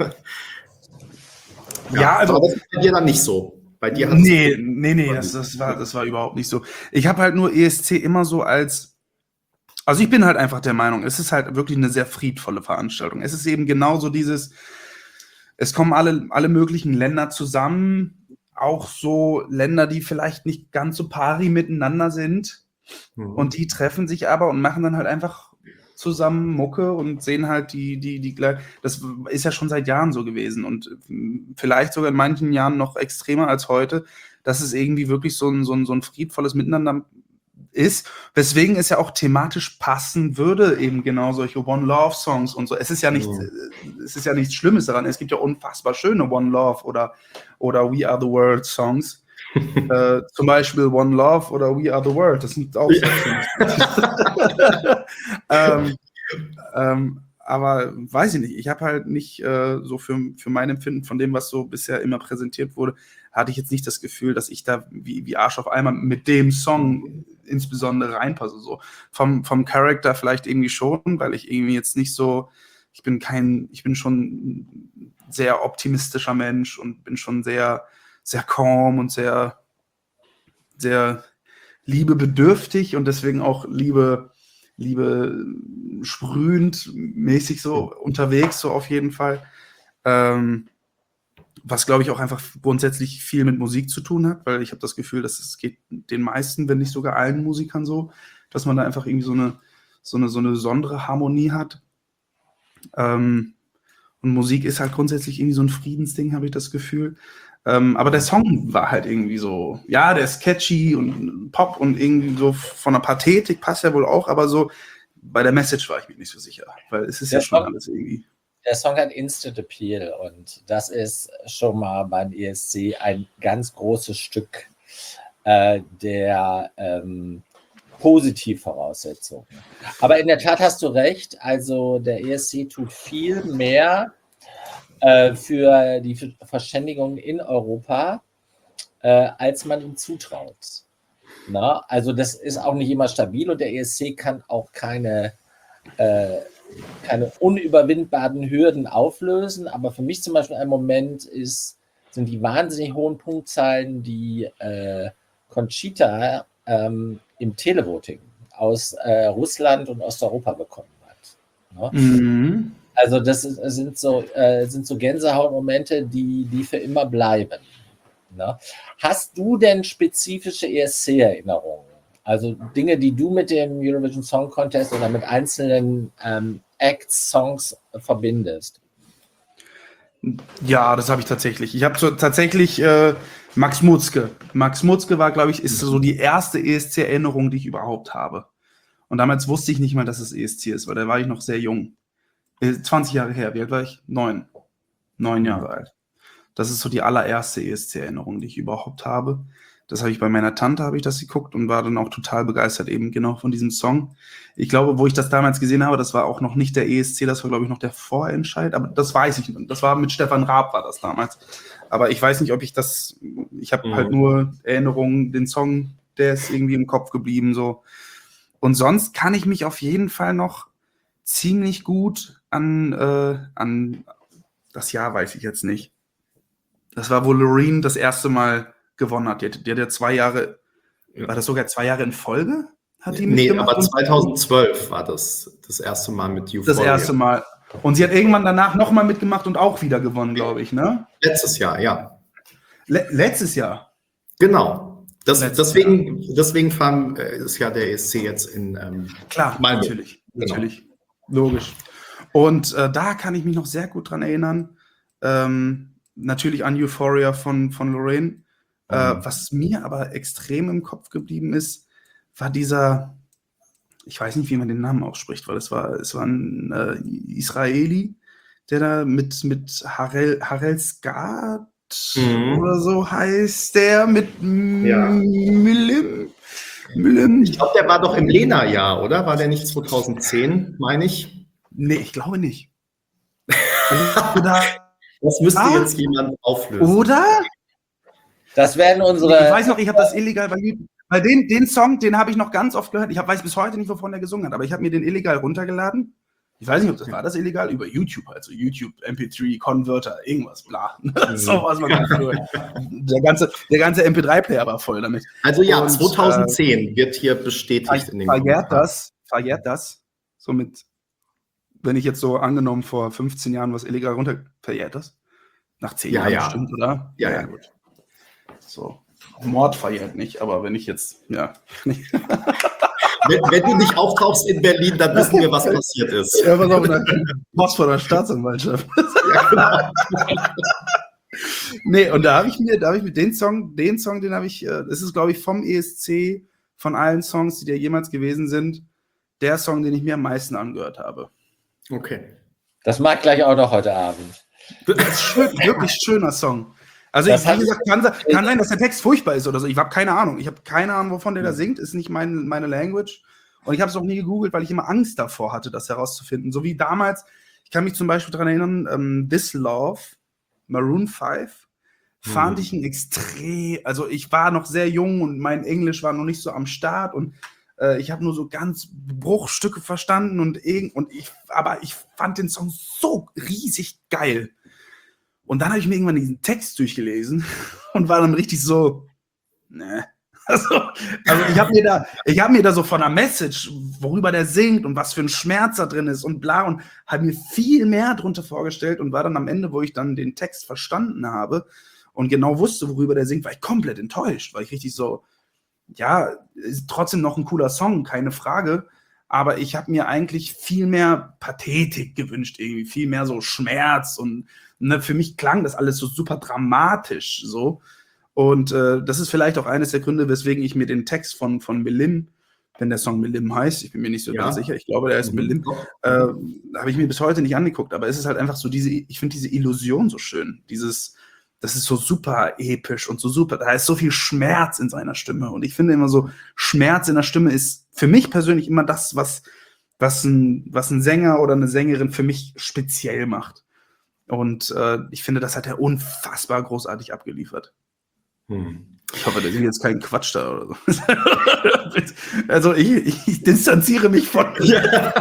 ja, ja, also aber das ist bei dir dann nicht so. Bei dir nee, nee, nee, das, das, war, das war überhaupt nicht so. Ich habe halt nur E S C immer so als, also ich bin halt einfach der Meinung, es ist halt wirklich eine sehr friedvolle Veranstaltung. Es ist eben genauso dieses, es kommen alle, alle möglichen Länder zusammen, auch so Länder, die vielleicht nicht ganz so pari miteinander sind. Mhm. Und die treffen sich aber und machen dann halt einfach zusammen Mucke und sehen halt die, die, die, das ist ja schon seit Jahren so gewesen und vielleicht sogar in manchen Jahren noch extremer als heute, dass es irgendwie wirklich so ein, so ein, so ein friedvolles Miteinander ist, weswegen es ja auch thematisch passen würde, eben genau solche One-Love-Songs und so. Es ist ja nichts, mhm. es ist ja nichts Schlimmes daran. Es gibt ja unfassbar schöne One-Love oder, oder We Are the World Songs. äh, zum Beispiel One Love oder We Are the World. Das sind auch sehr schöne ähm, ähm, aber weiß ich nicht. Ich habe halt nicht äh, so für, für mein Empfinden von dem, was so bisher immer präsentiert wurde, hatte ich jetzt nicht das Gefühl, dass ich da wie, wie Arsch auf Eimer mit dem Song insbesondere reinpasse. So. Vom, vom Charakter vielleicht irgendwie schon, weil ich irgendwie jetzt nicht so, ich bin kein, ich bin schon ein sehr optimistischer Mensch und bin schon sehr, sehr calm und sehr, sehr liebebedürftig und deswegen auch Liebe, Liebe sprühend mäßig so unterwegs, so auf jeden Fall. Ähm, was, glaube ich, auch einfach grundsätzlich viel mit Musik zu tun hat, weil ich habe das Gefühl, dass es geht den meisten, wenn nicht sogar allen Musikern so, dass man da einfach irgendwie so eine, so eine, so eine besondere Harmonie hat. Ähm, und Musik ist halt grundsätzlich irgendwie so ein Friedensding, habe ich das Gefühl. Ähm, aber der Song war halt irgendwie so, ja, der ist catchy und Pop und irgendwie so von der Pathetik passt ja wohl auch, aber so bei der Message war ich mir nicht so sicher, weil es ist Der ja schon Song- alles irgendwie. Der Song hat Instant Appeal und das ist schon mal beim E S C ein ganz großes Stück äh, der ähm, Positivvoraussetzungen. Aber in der Tat hast du recht, also der E S C tut viel mehr äh, für die Verständigung in Europa, äh, als man ihm zutraut. Na, also das ist auch nicht immer stabil und der E S C kann auch keine äh, keine unüberwindbaren Hürden auflösen, aber für mich zum Beispiel ein Moment ist, sind die wahnsinnig hohen Punktzahlen, die äh, Conchita ähm, im Televoting aus äh, Russland und Osteuropa bekommen hat. Ne? Mhm. Also das ist, sind, so, äh, sind so Gänsehautmomente, die, die für immer bleiben. Ne? Hast du denn spezifische E S C-Erinnerungen? Also Dinge, die du mit dem Eurovision Song Contest oder mit einzelnen ähm, Acts, Songs verbindest? Ja, das habe ich tatsächlich. Ich habe so tatsächlich äh, Max Mutzke. Max Mutzke war, glaube ich, ist so die erste E S C-Erinnerung, die ich überhaupt habe. Und damals wusste ich nicht mal, dass es E S C ist, weil da war ich noch sehr jung. Äh, zwanzig Jahre her. Wie alt war ich? Neun. Neun Jahre alt. Das ist so die allererste E S C-Erinnerung, die ich überhaupt habe. Das habe ich bei meiner Tante, habe ich das geguckt und war dann auch total begeistert eben genau von diesem Song. Ich glaube, wo ich das damals gesehen habe, das war auch noch nicht der E S C, das war, glaube ich, noch der Vorentscheid, aber das weiß ich nicht. Das war mit Stefan Raab war das damals. Aber ich weiß nicht, ob ich das, ich habe Mhm. halt nur Erinnerungen, den Song, der ist irgendwie im Kopf geblieben, so. Und sonst kann ich mich auf jeden Fall noch ziemlich gut an, äh, an das Jahr weiß ich jetzt nicht. Das war, wo Loreen das erste Mal gewonnen hat. Die hat, die hat ja zwei Jahre, Ja. war das sogar zwei Jahre in Folge? Hat die Nee, mitgemacht? aber zweitausendzwölf war das das erste Mal mit Euphoria. Das erste Mal. Und sie hat irgendwann danach nochmal mitgemacht und auch wieder gewonnen, glaube ich, ne? Letztes Jahr, ja. Le letztes Jahr. Genau. Das, Letztes deswegen deswegen fahren, äh, ist ja der E S C jetzt in ähm, Klar, Malmö. natürlich. Genau. Natürlich. Logisch. Und äh, da kann ich mich noch sehr gut dran erinnern. Ähm, natürlich an Euphoria von, von Lorraine. Äh, Mhm. was mir aber extrem im Kopf geblieben ist, war dieser, ich weiß nicht, wie man den Namen ausspricht, weil es war, es war ein äh, Israeli, der da mit, mit Harel, Harel Skat Mhm. oder so heißt der, mit Ja. Milim. Milim. Ich glaube, der war doch im Lena-Jahr, oder? War der nicht zweitausendzehn, meine ich? Nee, ich glaube nicht. Oder, Das müsste Ah? jetzt jemand auflösen. oder? Das werden unsere. Ich weiß noch, ich habe das illegal bei YouTube. Weil den, den Song, den habe ich noch ganz oft gehört. Ich hab, weiß bis heute nicht, wovon der gesungen hat, aber ich habe mir den illegal runtergeladen. Ich weiß nicht, ob das war das illegal, über YouTube, also YouTube, M P drei, Converter, irgendwas, bla. so was man früher. Der ganze, der ganze M P drei Player war voll damit. Also ja, Und, zweitausendzehn wird hier bestätigt in den Verjährt Kommentaren. das, verjährt das, somit, wenn ich jetzt so angenommen vor fünfzehn Jahren was illegal runter, verjährt das? Nach zehn Ja, Jahren ja. bestimmt, oder? Ja, ja. gut. So. Mord verjährt nicht, aber wenn ich jetzt, ja. Wenn, wenn du nicht auftauchst in Berlin, dann wissen wir, was passiert ist. Ja, was auch mit der Post vor der Staatsanwaltschaft. Ja, genau. Nee, und da habe ich mir, da habe ich mir den Song, den Song, den habe ich, äh, das ist, glaube ich, vom E S C, von allen Songs, die da jemals gewesen sind, der Song, den ich mir am meisten angehört habe. Okay. Das mag gleich auch noch heute Abend. Das ist schön, wirklich schöner Song. Also, Das ich, wie hat- gesagt, kann, se- kann sein, dass der Text furchtbar ist oder so. Ich habe keine Ahnung. Ich habe keine Ahnung, wovon der da singt. Ist nicht mein, meine Language. Und ich habe es auch nie gegoogelt, weil ich immer Angst davor hatte, das herauszufinden. So wie damals, ich kann mich zum Beispiel daran erinnern, ähm, This Love, Maroon fünf, fand Mhm. ich ein extrem, also ich war noch sehr jung und mein Englisch war noch nicht so am Start und äh, ich habe nur so ganz Bruchstücke verstanden und, irgend, und ich, aber ich fand den Song so riesig geil. Und dann habe ich mir irgendwann diesen Text durchgelesen und war dann richtig so, ne. Also, also ich habe mir, da, ich hab mir da so von der Message, worüber der singt und was für ein Schmerz da drin ist und bla, und habe mir viel mehr drunter vorgestellt und war dann am Ende, wo ich dann den Text verstanden habe und genau wusste, worüber der singt, war ich komplett enttäuscht, weil ich richtig so, ja, ist trotzdem noch ein cooler Song, keine Frage, aber ich habe mir eigentlich viel mehr Pathetik gewünscht, irgendwie viel mehr so Schmerz und ne, für mich klang das alles so super dramatisch so. Und äh, das ist vielleicht auch eines der Gründe, weswegen ich mir den Text von, von Melim, wenn der Song Melim heißt, ich bin mir nicht so ja. ganz sicher, ich glaube, der heißt mhm. Melim, äh, habe ich mir bis heute nicht angeguckt, aber es ist halt einfach so diese, ich finde diese Illusion so schön, dieses, das ist so super episch und so super, da ist so viel Schmerz in seiner Stimme und ich finde immer so, Schmerz in der Stimme ist für mich persönlich immer das, was, was, ein, was ein Sänger oder eine Sängerin für mich speziell macht. Und äh, ich finde, das hat er unfassbar großartig abgeliefert. Ich hoffe, das ist jetzt kein Quatsch da oder so. Also ich, ich distanziere mich von, ja.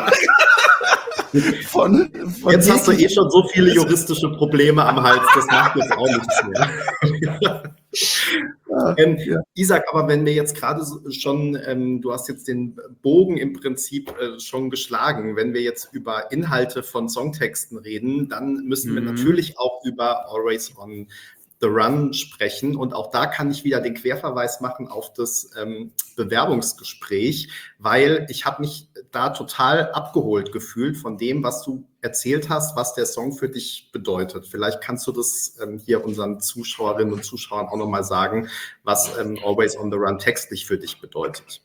von, von Jetzt hast du eh schon so viele juristische Probleme am Hals, das macht jetzt auch nichts mehr. Ja, ähm, ja. Isaac, aber wenn wir jetzt gerade schon, ähm, du hast jetzt den Bogen im Prinzip äh, schon geschlagen, wenn wir jetzt über Inhalte von Songtexten reden, dann müssen mhm. wir natürlich auch über Always on The Run sprechen und auch da kann ich wieder den Querverweis machen auf das ähm, Bewerbungsgespräch, weil ich habe mich da total abgeholt gefühlt von dem, was du erzählt hast, was der Song für dich bedeutet. Vielleicht kannst du das ähm, hier unseren Zuschauerinnen und Zuschauern auch nochmal sagen, was ähm, Always on the Run textlich für dich bedeutet.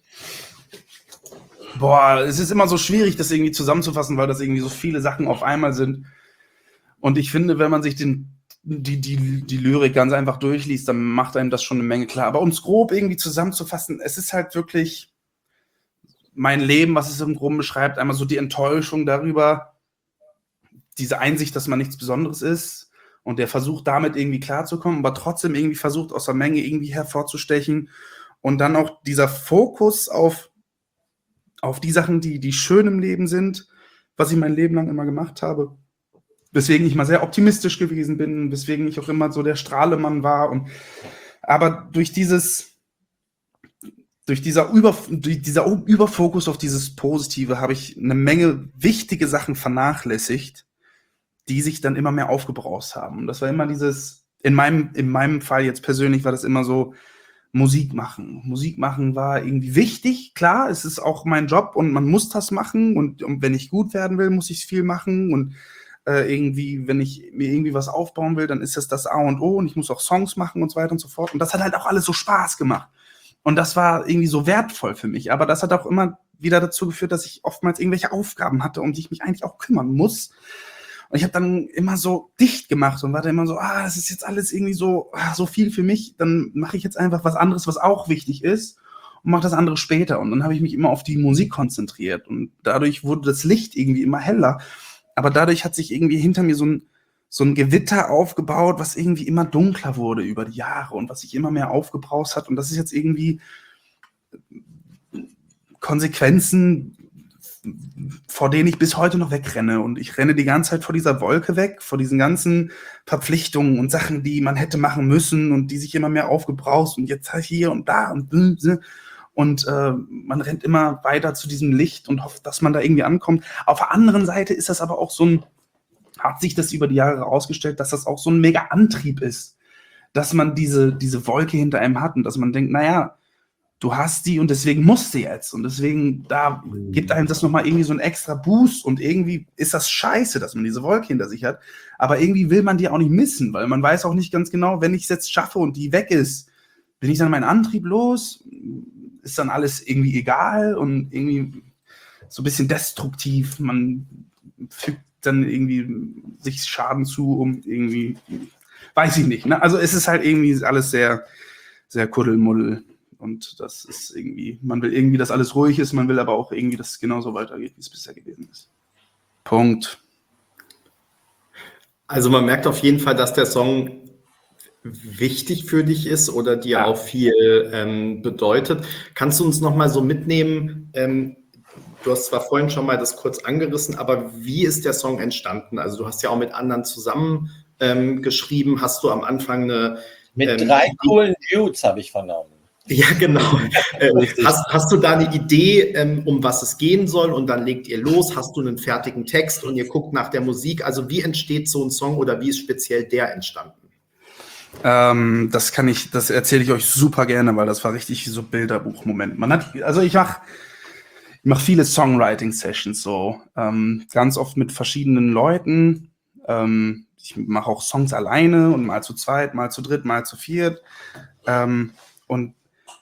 Boah, es ist immer so schwierig, das irgendwie zusammenzufassen, weil das irgendwie so viele Sachen auf einmal sind. Und ich finde, wenn man sich den Die, die, die Lyrik ganz einfach durchliest, dann macht einem das schon eine Menge klar. Aber um es grob irgendwie zusammenzufassen, es ist halt wirklich mein Leben, was es im Groben beschreibt, einmal so die Enttäuschung darüber, diese Einsicht, dass man nichts Besonderes ist und der versucht damit irgendwie klarzukommen, aber trotzdem irgendwie versucht, aus der Menge irgendwie hervorzustechen und dann auch dieser Fokus auf, auf die Sachen, die, die schön im Leben sind, was ich mein Leben lang immer gemacht habe. Weswegen ich mal sehr optimistisch gewesen bin, weswegen ich auch immer so der Strahlemann war. Und, aber durch dieses, durch dieser, Über, durch dieser Überfokus auf dieses Positive habe ich eine Menge wichtige Sachen vernachlässigt, die sich dann immer mehr aufgebraucht haben. Und das war immer dieses, in meinem, in meinem Fall jetzt persönlich war das immer so, Musik machen. Musik machen war irgendwie wichtig, klar, es ist auch mein Job und man muss das machen. Und, und wenn ich gut werden will, muss ich viel machen und Äh, irgendwie, wenn ich mir irgendwie was aufbauen will, dann ist das das A und O und ich muss auch Songs machen und so weiter und so fort. Und das hat halt auch alles so Spaß gemacht. Und das war irgendwie so wertvoll für mich. Aber das hat auch immer wieder dazu geführt, dass ich oftmals irgendwelche Aufgaben hatte, um die ich mich eigentlich auch kümmern muss. Und ich habe dann immer so dicht gemacht und war dann immer so, ah, das ist jetzt alles irgendwie so, ah, so viel für mich. Dann mache ich jetzt einfach was anderes, was auch wichtig ist und mache das andere später. Und dann habe ich mich immer auf die Musik konzentriert. Und dadurch wurde das Licht irgendwie immer heller. Aber dadurch hat sich irgendwie hinter mir so ein, so ein Gewitter aufgebaut, was irgendwie immer dunkler wurde über die Jahre und was sich immer mehr aufgebraust hat. Und das ist jetzt irgendwie Konsequenzen, vor denen ich bis heute noch wegrenne. Und ich renne die ganze Zeit vor dieser Wolke weg, vor diesen ganzen Verpflichtungen und Sachen, die man hätte machen müssen und die sich immer mehr aufgebraust und jetzt hier und da und Und äh, man rennt immer weiter zu diesem Licht und hofft, dass man da irgendwie ankommt. Auf der anderen Seite ist das aber auch so ein, hat sich das über die Jahre herausgestellt, dass das auch so ein mega Antrieb ist, dass man diese, diese Wolke hinter einem hat und dass man denkt, naja, du hast die und deswegen musst du jetzt. Und deswegen, da gibt einem das nochmal irgendwie so einen extra Boost und irgendwie ist das scheiße, dass man diese Wolke hinter sich hat. Aber irgendwie will man die auch nicht missen, weil man weiß auch nicht ganz genau, wenn ich es jetzt schaffe und die weg ist, bin ich dann meinen Antrieb los? Ist dann alles irgendwie egal und irgendwie so ein bisschen destruktiv. Man fügt dann irgendwie sich Schaden zu, um irgendwie, weiß ich nicht. Ne? Also es ist halt irgendwie alles sehr, sehr Kuddelmuddel. Und das ist irgendwie, man will irgendwie, dass alles ruhig ist, man will aber auch irgendwie, dass es genauso weitergeht, wie es bisher gewesen ist. Punkt. Also man merkt auf jeden Fall, dass der Song wichtig für dich ist oder dir ja. auch viel ähm, bedeutet. Kannst du uns noch mal so mitnehmen, ähm, du hast zwar vorhin schon mal das kurz angerissen, aber wie ist der Song entstanden? Also du hast ja auch mit anderen zusammen ähm, geschrieben, hast du am Anfang eine... Mit ähm, drei coolen Dudes habe ich vernommen. Ja, genau. Äh, hast, hast du da eine Idee, ähm, um was es gehen soll und dann legt ihr los? Hast du einen fertigen Text und ihr guckt nach der Musik? Also wie entsteht so ein Song oder wie ist speziell der entstanden? Ähm, das kann ich, das erzähle ich euch super gerne, weil das war richtig so Bilderbuch-Moment. Man hat, also ich mache ich mach viele Songwriting-Sessions so, ähm, ganz oft mit verschiedenen Leuten. Ähm, ich mache auch Songs alleine und mal zu zweit, mal zu dritt, mal zu viert. Ähm, und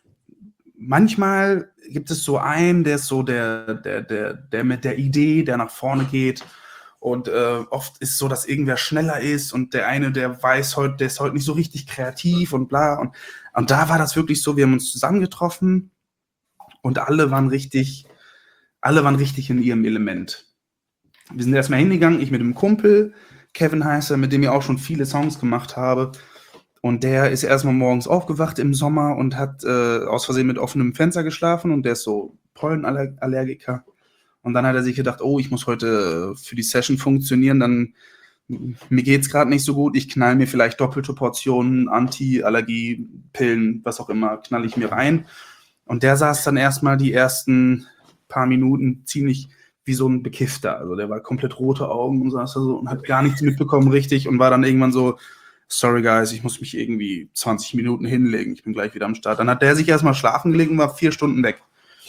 manchmal gibt es so einen, der ist so der, der, der, der mit der Idee, der nach vorne geht. Und äh, oft ist so, dass irgendwer schneller ist und der eine, der weiß heute, der ist heute nicht so richtig kreativ und bla. Und, und da war das wirklich so, wir haben uns zusammengetroffen und alle waren richtig, alle waren richtig in ihrem Element. Wir sind erstmal hingegangen, ich mit einem Kumpel, Kevin heißt er, mit dem ich auch schon viele Songs gemacht habe. Und der ist erstmal morgens aufgewacht im Sommer und hat äh, aus Versehen mit offenem Fenster geschlafen und der ist so Pollenallergiker. Und dann hat er sich gedacht, oh, ich muss heute für die Session funktionieren, dann mir geht's gerade nicht so gut, ich knall mir vielleicht doppelte Portionen Anti-Allergie-Pillen, was auch immer, knall ich mir rein. Und der saß dann erstmal die ersten paar Minuten ziemlich wie so ein Bekiffter. Also der war komplett rote Augen und saß da so und hat gar nichts mitbekommen richtig und war dann irgendwann so, sorry guys, ich muss mich irgendwie zwanzig Minuten hinlegen, ich bin gleich wieder am Start. Dann hat der sich erstmal schlafen gelegt und war vier Stunden weg.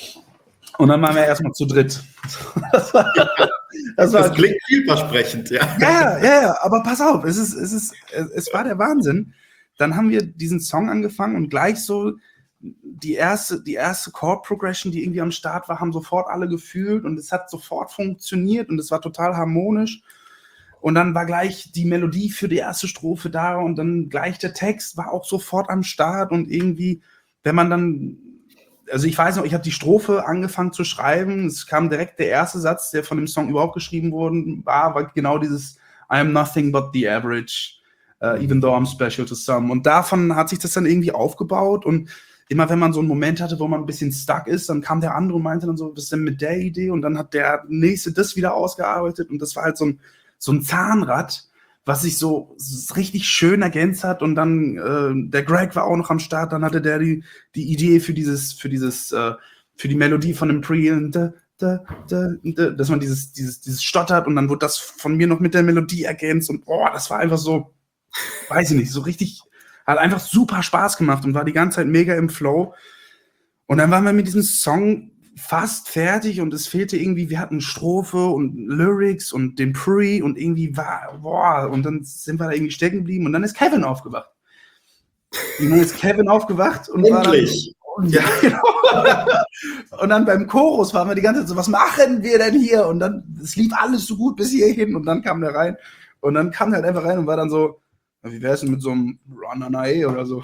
Und dann waren wir erstmal zu dritt. Das, war, das, war, das klingt vielversprechend, ja. Ja, ja, ja, aber pass auf, es, ist, es, ist, es war der Wahnsinn. Dann haben wir diesen Song angefangen und gleich so die erste, die erste Chord-Progression, die irgendwie am Start war, haben sofort alle gefühlt und es hat sofort funktioniert und es war total harmonisch. Und dann war gleich die Melodie für die erste Strophe da und dann gleich der Text war auch sofort am Start und irgendwie, wenn man dann, also ich weiß noch, ich habe die Strophe angefangen zu schreiben, es kam direkt der erste Satz, der von dem Song überhaupt geschrieben worden war, war genau dieses I am nothing but the average, uh, even though I'm special to some. Und davon hat sich das dann irgendwie aufgebaut und immer wenn man so einen Moment hatte, wo man ein bisschen stuck ist, dann kam der andere und meinte dann so, was ist denn mit der Idee? Und dann hat der nächste das wieder ausgearbeitet und das war halt so ein so ein Zahnrad, was sich so richtig schön ergänzt hat und dann äh, der Greg war auch noch am Start, dann hatte der die, die Idee für dieses, für dieses, äh, für die Melodie von dem Pre, da, da, da, da, dass man dieses, dieses, dieses stottert und dann wurde das von mir noch mit der Melodie ergänzt und oh, das war einfach so, weiß ich nicht, so richtig, hat einfach super Spaß gemacht und war die ganze Zeit mega im Flow. Und dann waren wir mit diesem Song fast fertig und es fehlte irgendwie, wir hatten Strophe und Lyrics und den Pre und irgendwie war, boah, und dann sind wir da irgendwie stecken geblieben und dann ist Kevin aufgewacht. Und dann ist Kevin aufgewacht und Endlich. War dann, ja, genau. Und dann beim Chorus waren wir die ganze Zeit so, was machen wir denn hier? Und dann, es lief alles so gut bis hierhin und dann kam der rein und dann kam der halt einfach rein und war dann so, wie wär's denn mit so einem Run-An-A oder so?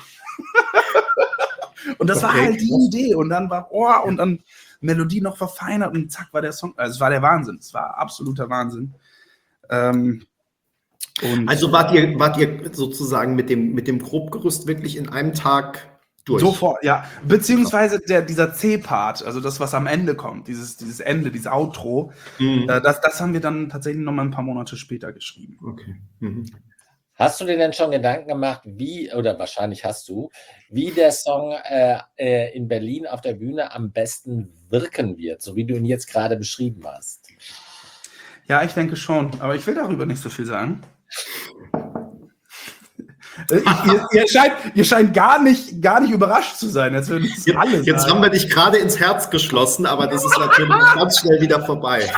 Und das okay, war halt die Idee und dann war, oh, und dann Melodie noch verfeinert und zack war der Song, also es war der Wahnsinn, es war absoluter Wahnsinn. Ähm, und also wart ihr, wart ihr sozusagen mit dem, mit dem Grobgerüst wirklich in einem Tag durch? Sofort, ja. Beziehungsweise der, dieser C-Part, also das, was am Ende kommt, dieses, dieses Ende, dieses Outro, mhm. äh, das, das haben wir dann tatsächlich noch mal ein paar Monate später geschrieben. Okay. Mhm. Hast du dir denn schon Gedanken gemacht, wie, oder wahrscheinlich hast du, wie der Song äh, äh, in Berlin auf der Bühne am besten wirken wird, so wie du ihn jetzt gerade beschrieben hast? Ja, ich denke schon, aber ich will darüber nicht so viel sagen. ich, ihr, ihr, scheint, ihr scheint gar nicht, gar nicht überrascht zu sein, als würden es alle Jetzt sagen. Haben wir dich gerade ins Herz geschlossen, aber das ist natürlich ganz schnell wieder vorbei.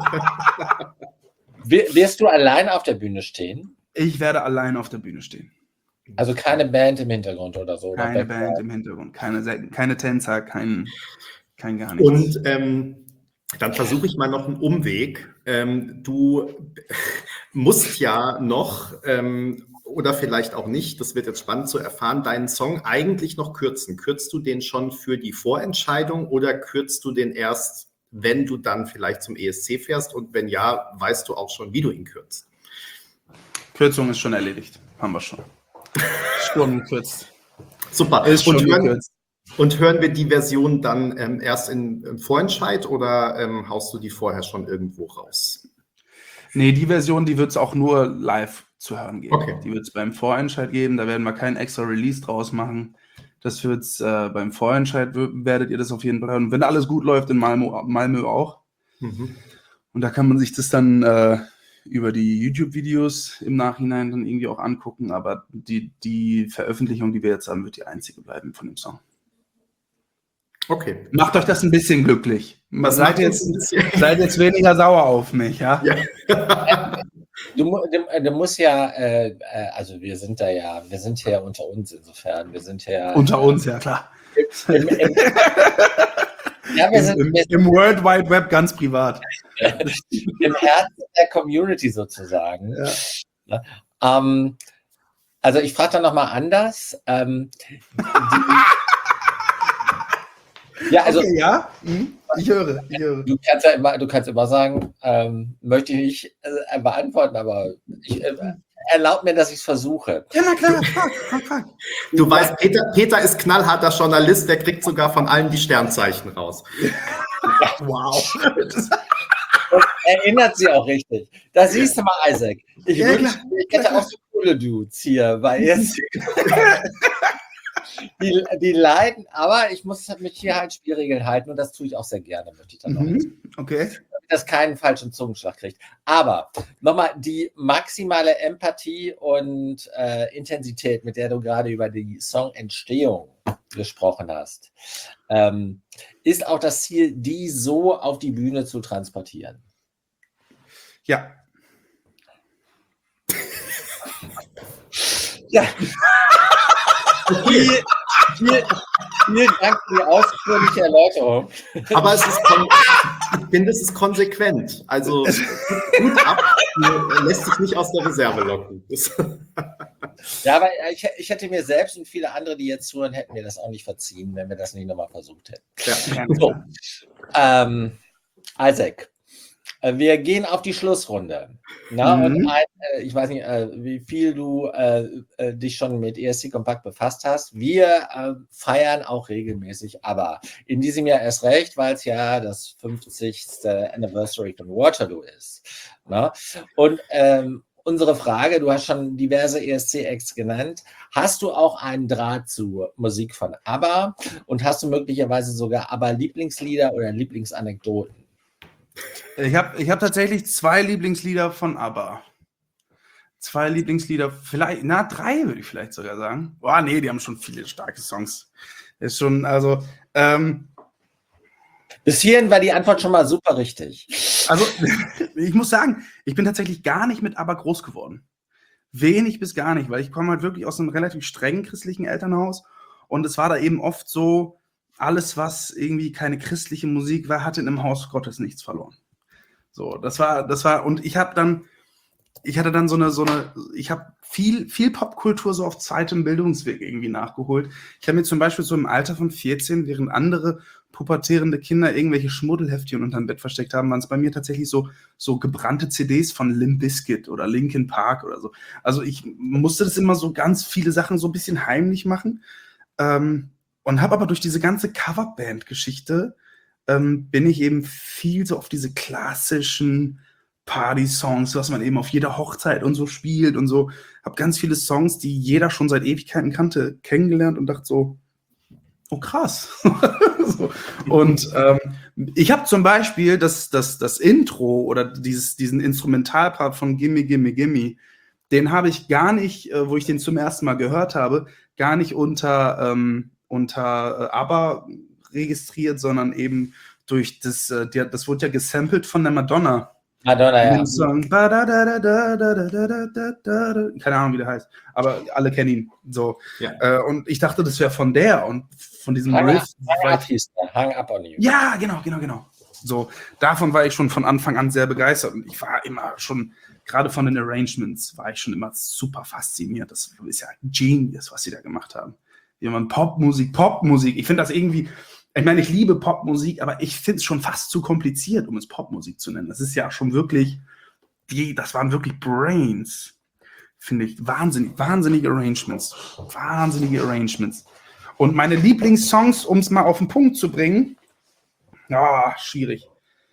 Wirst du allein auf der Bühne stehen? Ich werde allein auf der Bühne stehen. Also keine Band im Hintergrund oder so? Keine oder Band im Hintergrund, keine, keine Tänzer, kein, kein gar nichts. Und ähm, dann versuche ich mal noch einen Umweg. Ähm, du musst ja noch, ähm, oder vielleicht auch nicht, das wird jetzt spannend zu erfahren, deinen Song eigentlich noch kürzen. Kürzt du den schon für die Vorentscheidung oder kürzt du den erst, wenn du dann vielleicht zum E S C fährst? Und wenn ja, weißt du auch schon, wie du ihn kürzt? Kürzung ist schon erledigt. Haben wir schon. Schon gekürzt. Super. Ist schon und, hören, gekürzt. und hören wir die Version dann ähm, erst in, im Vorentscheid oder ähm, haust du die vorher schon irgendwo raus? Nee, die Version, die wird es auch nur live zu hören geben. Okay. Die wird es beim Vorentscheid geben. Da werden wir keinen extra Release draus machen. Das wird's äh, beim Vorentscheid, w- werdet ihr das auf jeden Fall hören. Wenn alles gut läuft, in Malmö, Malmö auch. Mhm. Und da kann man sich das dann äh, über die YouTube-Videos im Nachhinein dann irgendwie auch angucken. Aber die, die Veröffentlichung, die wir jetzt haben, wird die einzige bleiben von dem Song. Okay. Macht euch das ein bisschen glücklich. Das seid, macht uns jetzt, ein bisschen- seid jetzt weniger sauer auf mich, ja? Ja. Du, mu- du, du musst ja, äh, äh, also wir sind da ja, wir sind ja unter uns insofern. Wir sind ja Unter uns, ja klar. Im, im, ja, wir Im, sind, im, wir sind Im World Wide Web ganz privat. im Herzen der Community sozusagen. Ja. Ne? Ähm, also ich frage dann nochmal anders. Ähm, die, ja, also Okay, ja? Mhm. Ich höre, ich höre. du kannst ja immer, du kannst immer sagen, ähm, möchte ich nicht äh, beantworten, aber ich äh, erlaub mir, dass ich es versuche. Ja, na klar, frag, frag, frag. Du weißt, Peter, Peter ist knallharter Journalist, der kriegt sogar von allen die Sternzeichen raus. Wow. Und erinnert sie auch richtig. Da siehst du mal, Isaac. Ich, Ja, wünschte, klar. ich hätte auch so coole Dudes hier, weil jetzt die, die leiden, aber ich muss mich hier halt Spielregeln halten und das tue ich auch sehr gerne, möchte ich dann auch jetzt, Mhm. Okay. damit das keinen falschen Zungenschlag kriegt. Aber nochmal die maximale Empathie und äh, Intensität, mit der du gerade über die Songentstehung gesprochen hast, ähm, ist auch das Ziel, die so auf die Bühne zu transportieren. Ja. Ja. Vielen, vielen, vielen Dank für die ausführliche Erläuterung. Aber es ist kon- ich finde, es ist konsequent. Also gut ab, lässt sich nicht aus der Reserve locken. Das- Ja, aber ich, ich hätte mir selbst und viele andere, die jetzt zuhören, hätten mir das auch nicht verziehen, wenn wir das nicht nochmal versucht hätten. ja. So, ähm, Isaac, äh, wir gehen auf die Schlussrunde. Na, Mhm. und ein, äh, ich weiß nicht, äh, wie viel du äh, äh, dich schon mit E S C Kompakt befasst hast. Wir äh, feiern auch regelmäßig, aber in diesem Jahr erst recht, weil es ja das fünfzigste Anniversary von Waterloo ist. Na? Und ähm, unsere Frage, du hast schon diverse E S C-Acts genannt. Hast du auch einen Draht zu Musik von ABBA und hast du möglicherweise sogar ABBA-Lieblingslieder oder Lieblingsanekdoten? Ich habe ich hab tatsächlich zwei Lieblingslieder von ABBA. Zwei Lieblingslieder, vielleicht, na, drei würde ich vielleicht sogar sagen. Boah, nee, die haben schon viele starke Songs. Ist schon, also, ähm, Bis hierhin war die Antwort schon mal super richtig. also, ich muss sagen, ich bin tatsächlich gar nicht mit ABBA groß geworden. Wenig bis gar nicht, weil ich komme halt wirklich aus einem relativ strengen christlichen Elternhaus und es war da eben oft so, alles, was irgendwie keine christliche Musik war, hatte in einem Haus Gottes nichts verloren. So, das war, das war, und ich habe dann, ich hatte dann so eine, so eine, ich habe viel, viel Popkultur so auf zweitem Bildungsweg irgendwie nachgeholt. Ich habe mir zum Beispiel so im Alter von vierzehn, während andere pubertierende Kinder irgendwelche Schmuddelheftchen unterm Bett versteckt haben, waren es bei mir tatsächlich so, so gebrannte C Ds von Limp Bizkit oder Linkin Park oder so. Also ich musste das immer so ganz viele Sachen so ein bisschen heimlich machen. Ähm, und habe aber durch diese ganze Coverband-Geschichte ähm, bin ich eben viel so auf diese klassischen Party-Songs, was man eben auf jeder Hochzeit und so spielt und so. Habe ganz viele Songs, die jeder schon seit Ewigkeiten kannte, kennengelernt und dachte so, oh krass. so. Und ähm, ich habe zum Beispiel das, das, das Intro oder dieses, diesen Instrumentalpart von Gimme, Gimme, Gimme, den habe ich gar nicht, äh, wo ich den zum ersten Mal gehört habe, gar nicht unter, ähm, unter äh, ABBA registriert, sondern eben durch das, äh, die, das wurde ja gesampelt von der Madonna. Madonna, ja. Den Song. Keine Ahnung, wie der heißt, aber alle kennen ihn. So. Ja. Äh, und ich dachte, das wäre von der und von diesem Hang Riff. up, hang up hieß der. Hang up on you. Ja, genau, genau, genau. So, davon war ich schon von Anfang an sehr begeistert und ich war immer schon, gerade von den Arrangements, war ich schon immer super fasziniert. Das ist ja Genius, was sie da gemacht haben. Jemand Popmusik, Popmusik. Ich finde das irgendwie, ich meine, ich liebe Popmusik, aber ich finde es schon fast zu kompliziert, um es Popmusik zu nennen. Das ist ja schon wirklich, die, das waren wirklich Brains, finde ich. Wahnsinnig, wahnsinnige Arrangements. Wahnsinnige Arrangements. Und meine Lieblingssongs, um es mal auf den Punkt zu bringen, ah, schwierig.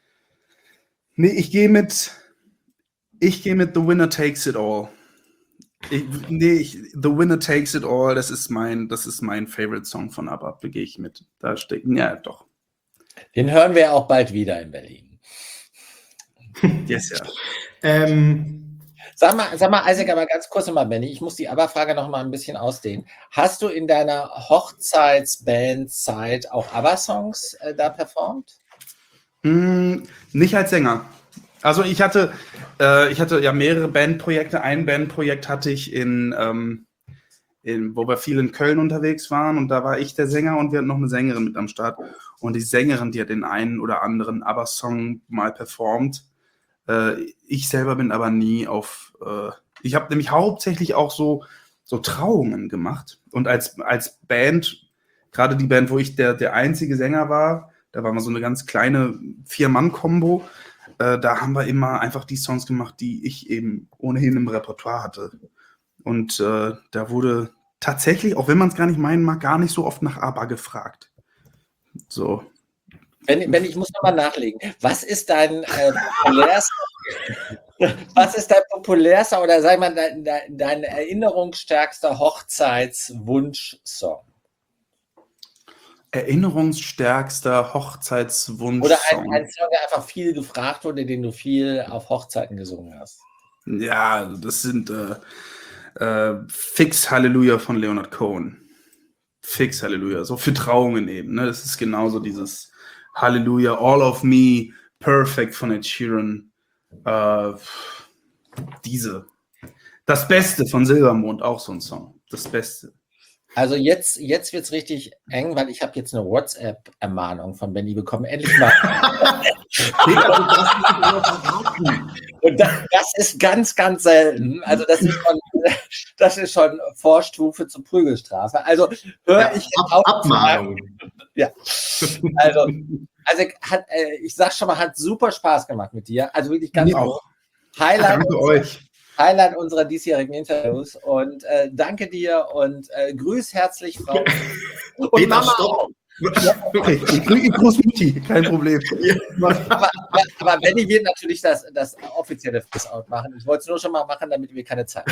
Nee, ich gehe mit, ich gehe mit The Winner Takes It All. Ich, nee, ich, The Winner Takes It All, das ist mein, das ist mein Favorite Song von ABBA, da gehe ich mit. Da steckt, ja, doch. Den hören wir auch bald wieder in Berlin. Yes, ja. Ähm, Sag mal, sag mal, Isaac, aber ganz kurz nochmal, Benny, ich muss die ABBA-Frage noch mal ein bisschen ausdehnen. Hast du in deiner Hochzeitsbandzeit auch ABBA-Songs äh, da performt? Hm, nicht als Sänger. Also ich hatte, äh, ich hatte ja mehrere Bandprojekte. Ein Bandprojekt hatte ich in, ähm, in, wo wir viel in Köln unterwegs waren und da war ich der Sänger und wir hatten noch eine Sängerin mit am Start. Und die Sängerin, die hat den einen oder anderen ABBA-Song mal performt. Äh, ich selber bin aber nie auf, äh, ich habe nämlich hauptsächlich auch so, so Trauungen gemacht. Und als, als Band, gerade die Band, wo ich der, der einzige Sänger war, da war mal so eine ganz kleine Vier-Mann-Kombo. Äh, da haben wir immer einfach die Songs gemacht, die ich eben ohnehin im Repertoire hatte. Und äh, da wurde tatsächlich, auch wenn man es gar nicht meinen mag, gar nicht so oft nach ABBA gefragt. So. Wenn, wenn ich muss nochmal nachlegen. Was ist dein äh, populärster, was ist dein populärster oder sag mal dein, dein, dein erinnerungsstärkster Hochzeitswunsch-Song? Erinnerungsstärkster Hochzeitswunsch. Oder ein, ein Song, der einfach viel gefragt wurde, den du viel auf Hochzeiten gesungen hast. Ja, das sind äh, äh, Fix Halleluja von Leonard Cohen. Fix Halleluja, so für Trauungen eben. Ne? Das ist genauso dieses Halleluja, All of Me, Perfect von Ed Sheeran. Äh, diese. Das Beste von Silbermond, auch so ein Song. Das Beste. Also jetzt, jetzt wird es richtig eng, weil ich habe jetzt eine WhatsApp-Ermahnung von Benny bekommen. Endlich mal. Und das, das ist ganz, ganz selten. Also das ist schon, das ist schon Vorstufe zur Prügelstrafe. Also höre ja, ich Ab, auf Abmahnung. Ja. Also, also hat, äh, ich sag schon mal, hat super Spaß gemacht mit dir. Also wirklich ganz auch. Highlight. Danke euch. Highlight unserer diesjährigen Interviews und äh, danke dir und äh, grüß herzlich Frau und Peter, Mama auch. Okay, ich grüße Mutti, kein Problem. aber, aber, aber Benny wird natürlich das, das offizielle Friss-Out machen. Ich wollte es nur schon mal machen, damit wir keine Zeit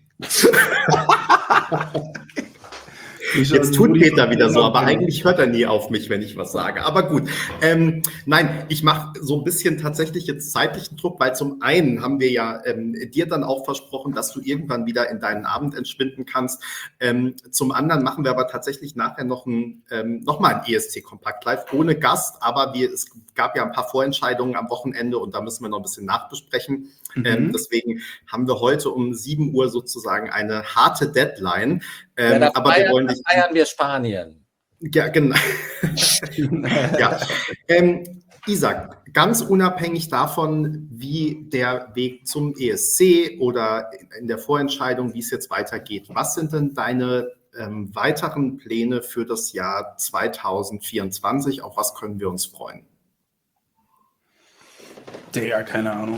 haben. Jetzt tut Peter wieder so, aber eigentlich hört er nie auf mich, wenn ich was sage. Aber gut, ähm, nein, ich mache so ein bisschen tatsächlich jetzt zeitlichen Druck, weil zum einen haben wir ja ähm, dir dann auch versprochen, dass du irgendwann wieder in deinen Abend entschwinden kannst. Ähm, zum anderen machen wir aber tatsächlich nachher noch, ein, ähm, noch mal ein E S C Kompakt Live ohne Gast, aber wir, es gab ja ein paar Vorentscheidungen am Wochenende und da müssen wir noch ein bisschen nachbesprechen. Mhm. Ähm, deswegen haben wir heute um sieben Uhr sozusagen eine harte Deadline. Ähm, ja, aber feiern, wir wollen nicht. feiern wir Spanien. Ja, genau. ja. Ähm, Isaac, ganz unabhängig davon, wie der Weg zum E S C oder in der Vorentscheidung, wie es jetzt weitergeht, was sind denn deine ähm, weiteren Pläne für das Jahr zwanzig vierundzwanzig? Auf was können wir uns freuen? Digga, keine Ahnung.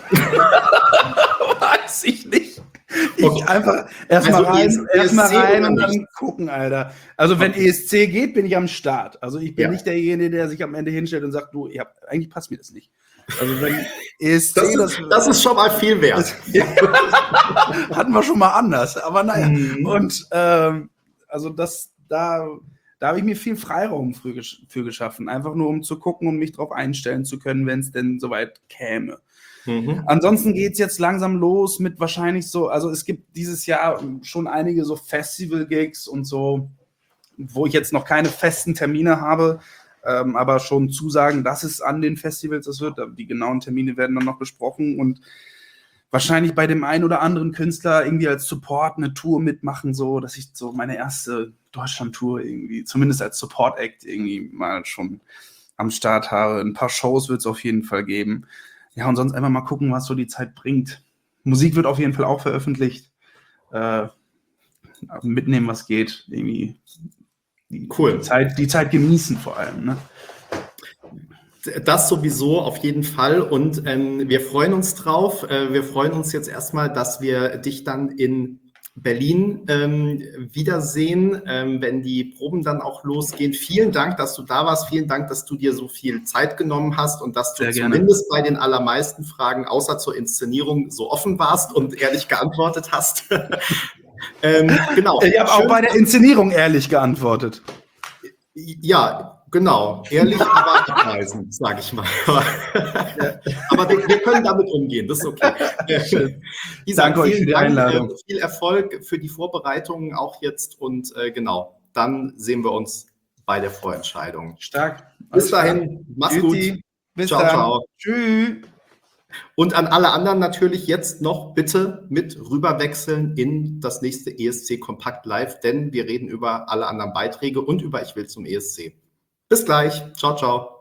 Weiß ich nicht. Ich okay. einfach erstmal also rein, erst mal rein und dann gucken, Alter. Also wenn okay. E S C geht, bin ich am Start. Also ich bin ja. nicht derjenige, der sich am Ende hinstellt und sagt, du, ich hab, eigentlich passt mir das nicht. Also wenn E S C... Das ist, das, das ist schon mal viel wert. Hatten wir schon mal anders, aber naja. Mhm. Und ähm, also das, da... Da habe ich mir viel Freiraum für, für geschaffen, einfach nur um zu gucken und mich darauf einstellen zu können, wenn es denn soweit käme. Mhm. Ansonsten geht es jetzt langsam los mit wahrscheinlich so, also es gibt dieses Jahr schon einige so Festival-Gigs und so, wo ich jetzt noch keine festen Termine habe, ähm, aber schon Zusagen, dass es an den Festivals das wird. Die genauen Termine werden dann noch besprochen und wahrscheinlich bei dem einen oder anderen Künstler irgendwie als Support eine Tour mitmachen, so, dass ich so meine erste Deutschland-Tour irgendwie, zumindest als Support-Act irgendwie mal schon am Start habe. Ein paar Shows wird es auf jeden Fall geben. Ja, und sonst einfach mal gucken, was so die Zeit bringt. Musik wird auf jeden Fall auch veröffentlicht. Äh, mitnehmen, was geht. Irgendwie die, cool. die, Zeit, die Zeit genießen vor allem, ne? Das sowieso auf jeden Fall und ähm, wir freuen uns drauf. Äh, wir freuen uns jetzt erstmal, dass wir dich dann in Berlin ähm, wiedersehen, ähm, wenn die Proben dann auch losgehen. Vielen Dank, dass du da warst. Vielen Dank, dass du dir so viel Zeit genommen hast und dass du Sehr gerne. zumindest bei den allermeisten Fragen, außer zur Inszenierung, so offen warst und ehrlich geantwortet hast. ähm, genau. Ich habe auch bei der Inszenierung ehrlich geantwortet. Ja, genau. Ehrlich, aber abweisend, sage ich mal. Aber, aber wir, wir können damit umgehen, das ist okay. Isa, Danke euch für die Dank, Einladung. Äh, viel Erfolg für die Vorbereitungen auch jetzt und äh, genau, dann sehen wir uns bei der Vorentscheidung. Stark. Bis dahin, mach's Juti. gut. Bis Ciao, dann. ciao. Tschüss. Und an alle anderen natürlich jetzt noch bitte mit rüberwechseln in das nächste E S C Kompakt Live, denn wir reden über alle anderen Beiträge und über Ich will zum E S C. Bis gleich. Ciao, ciao.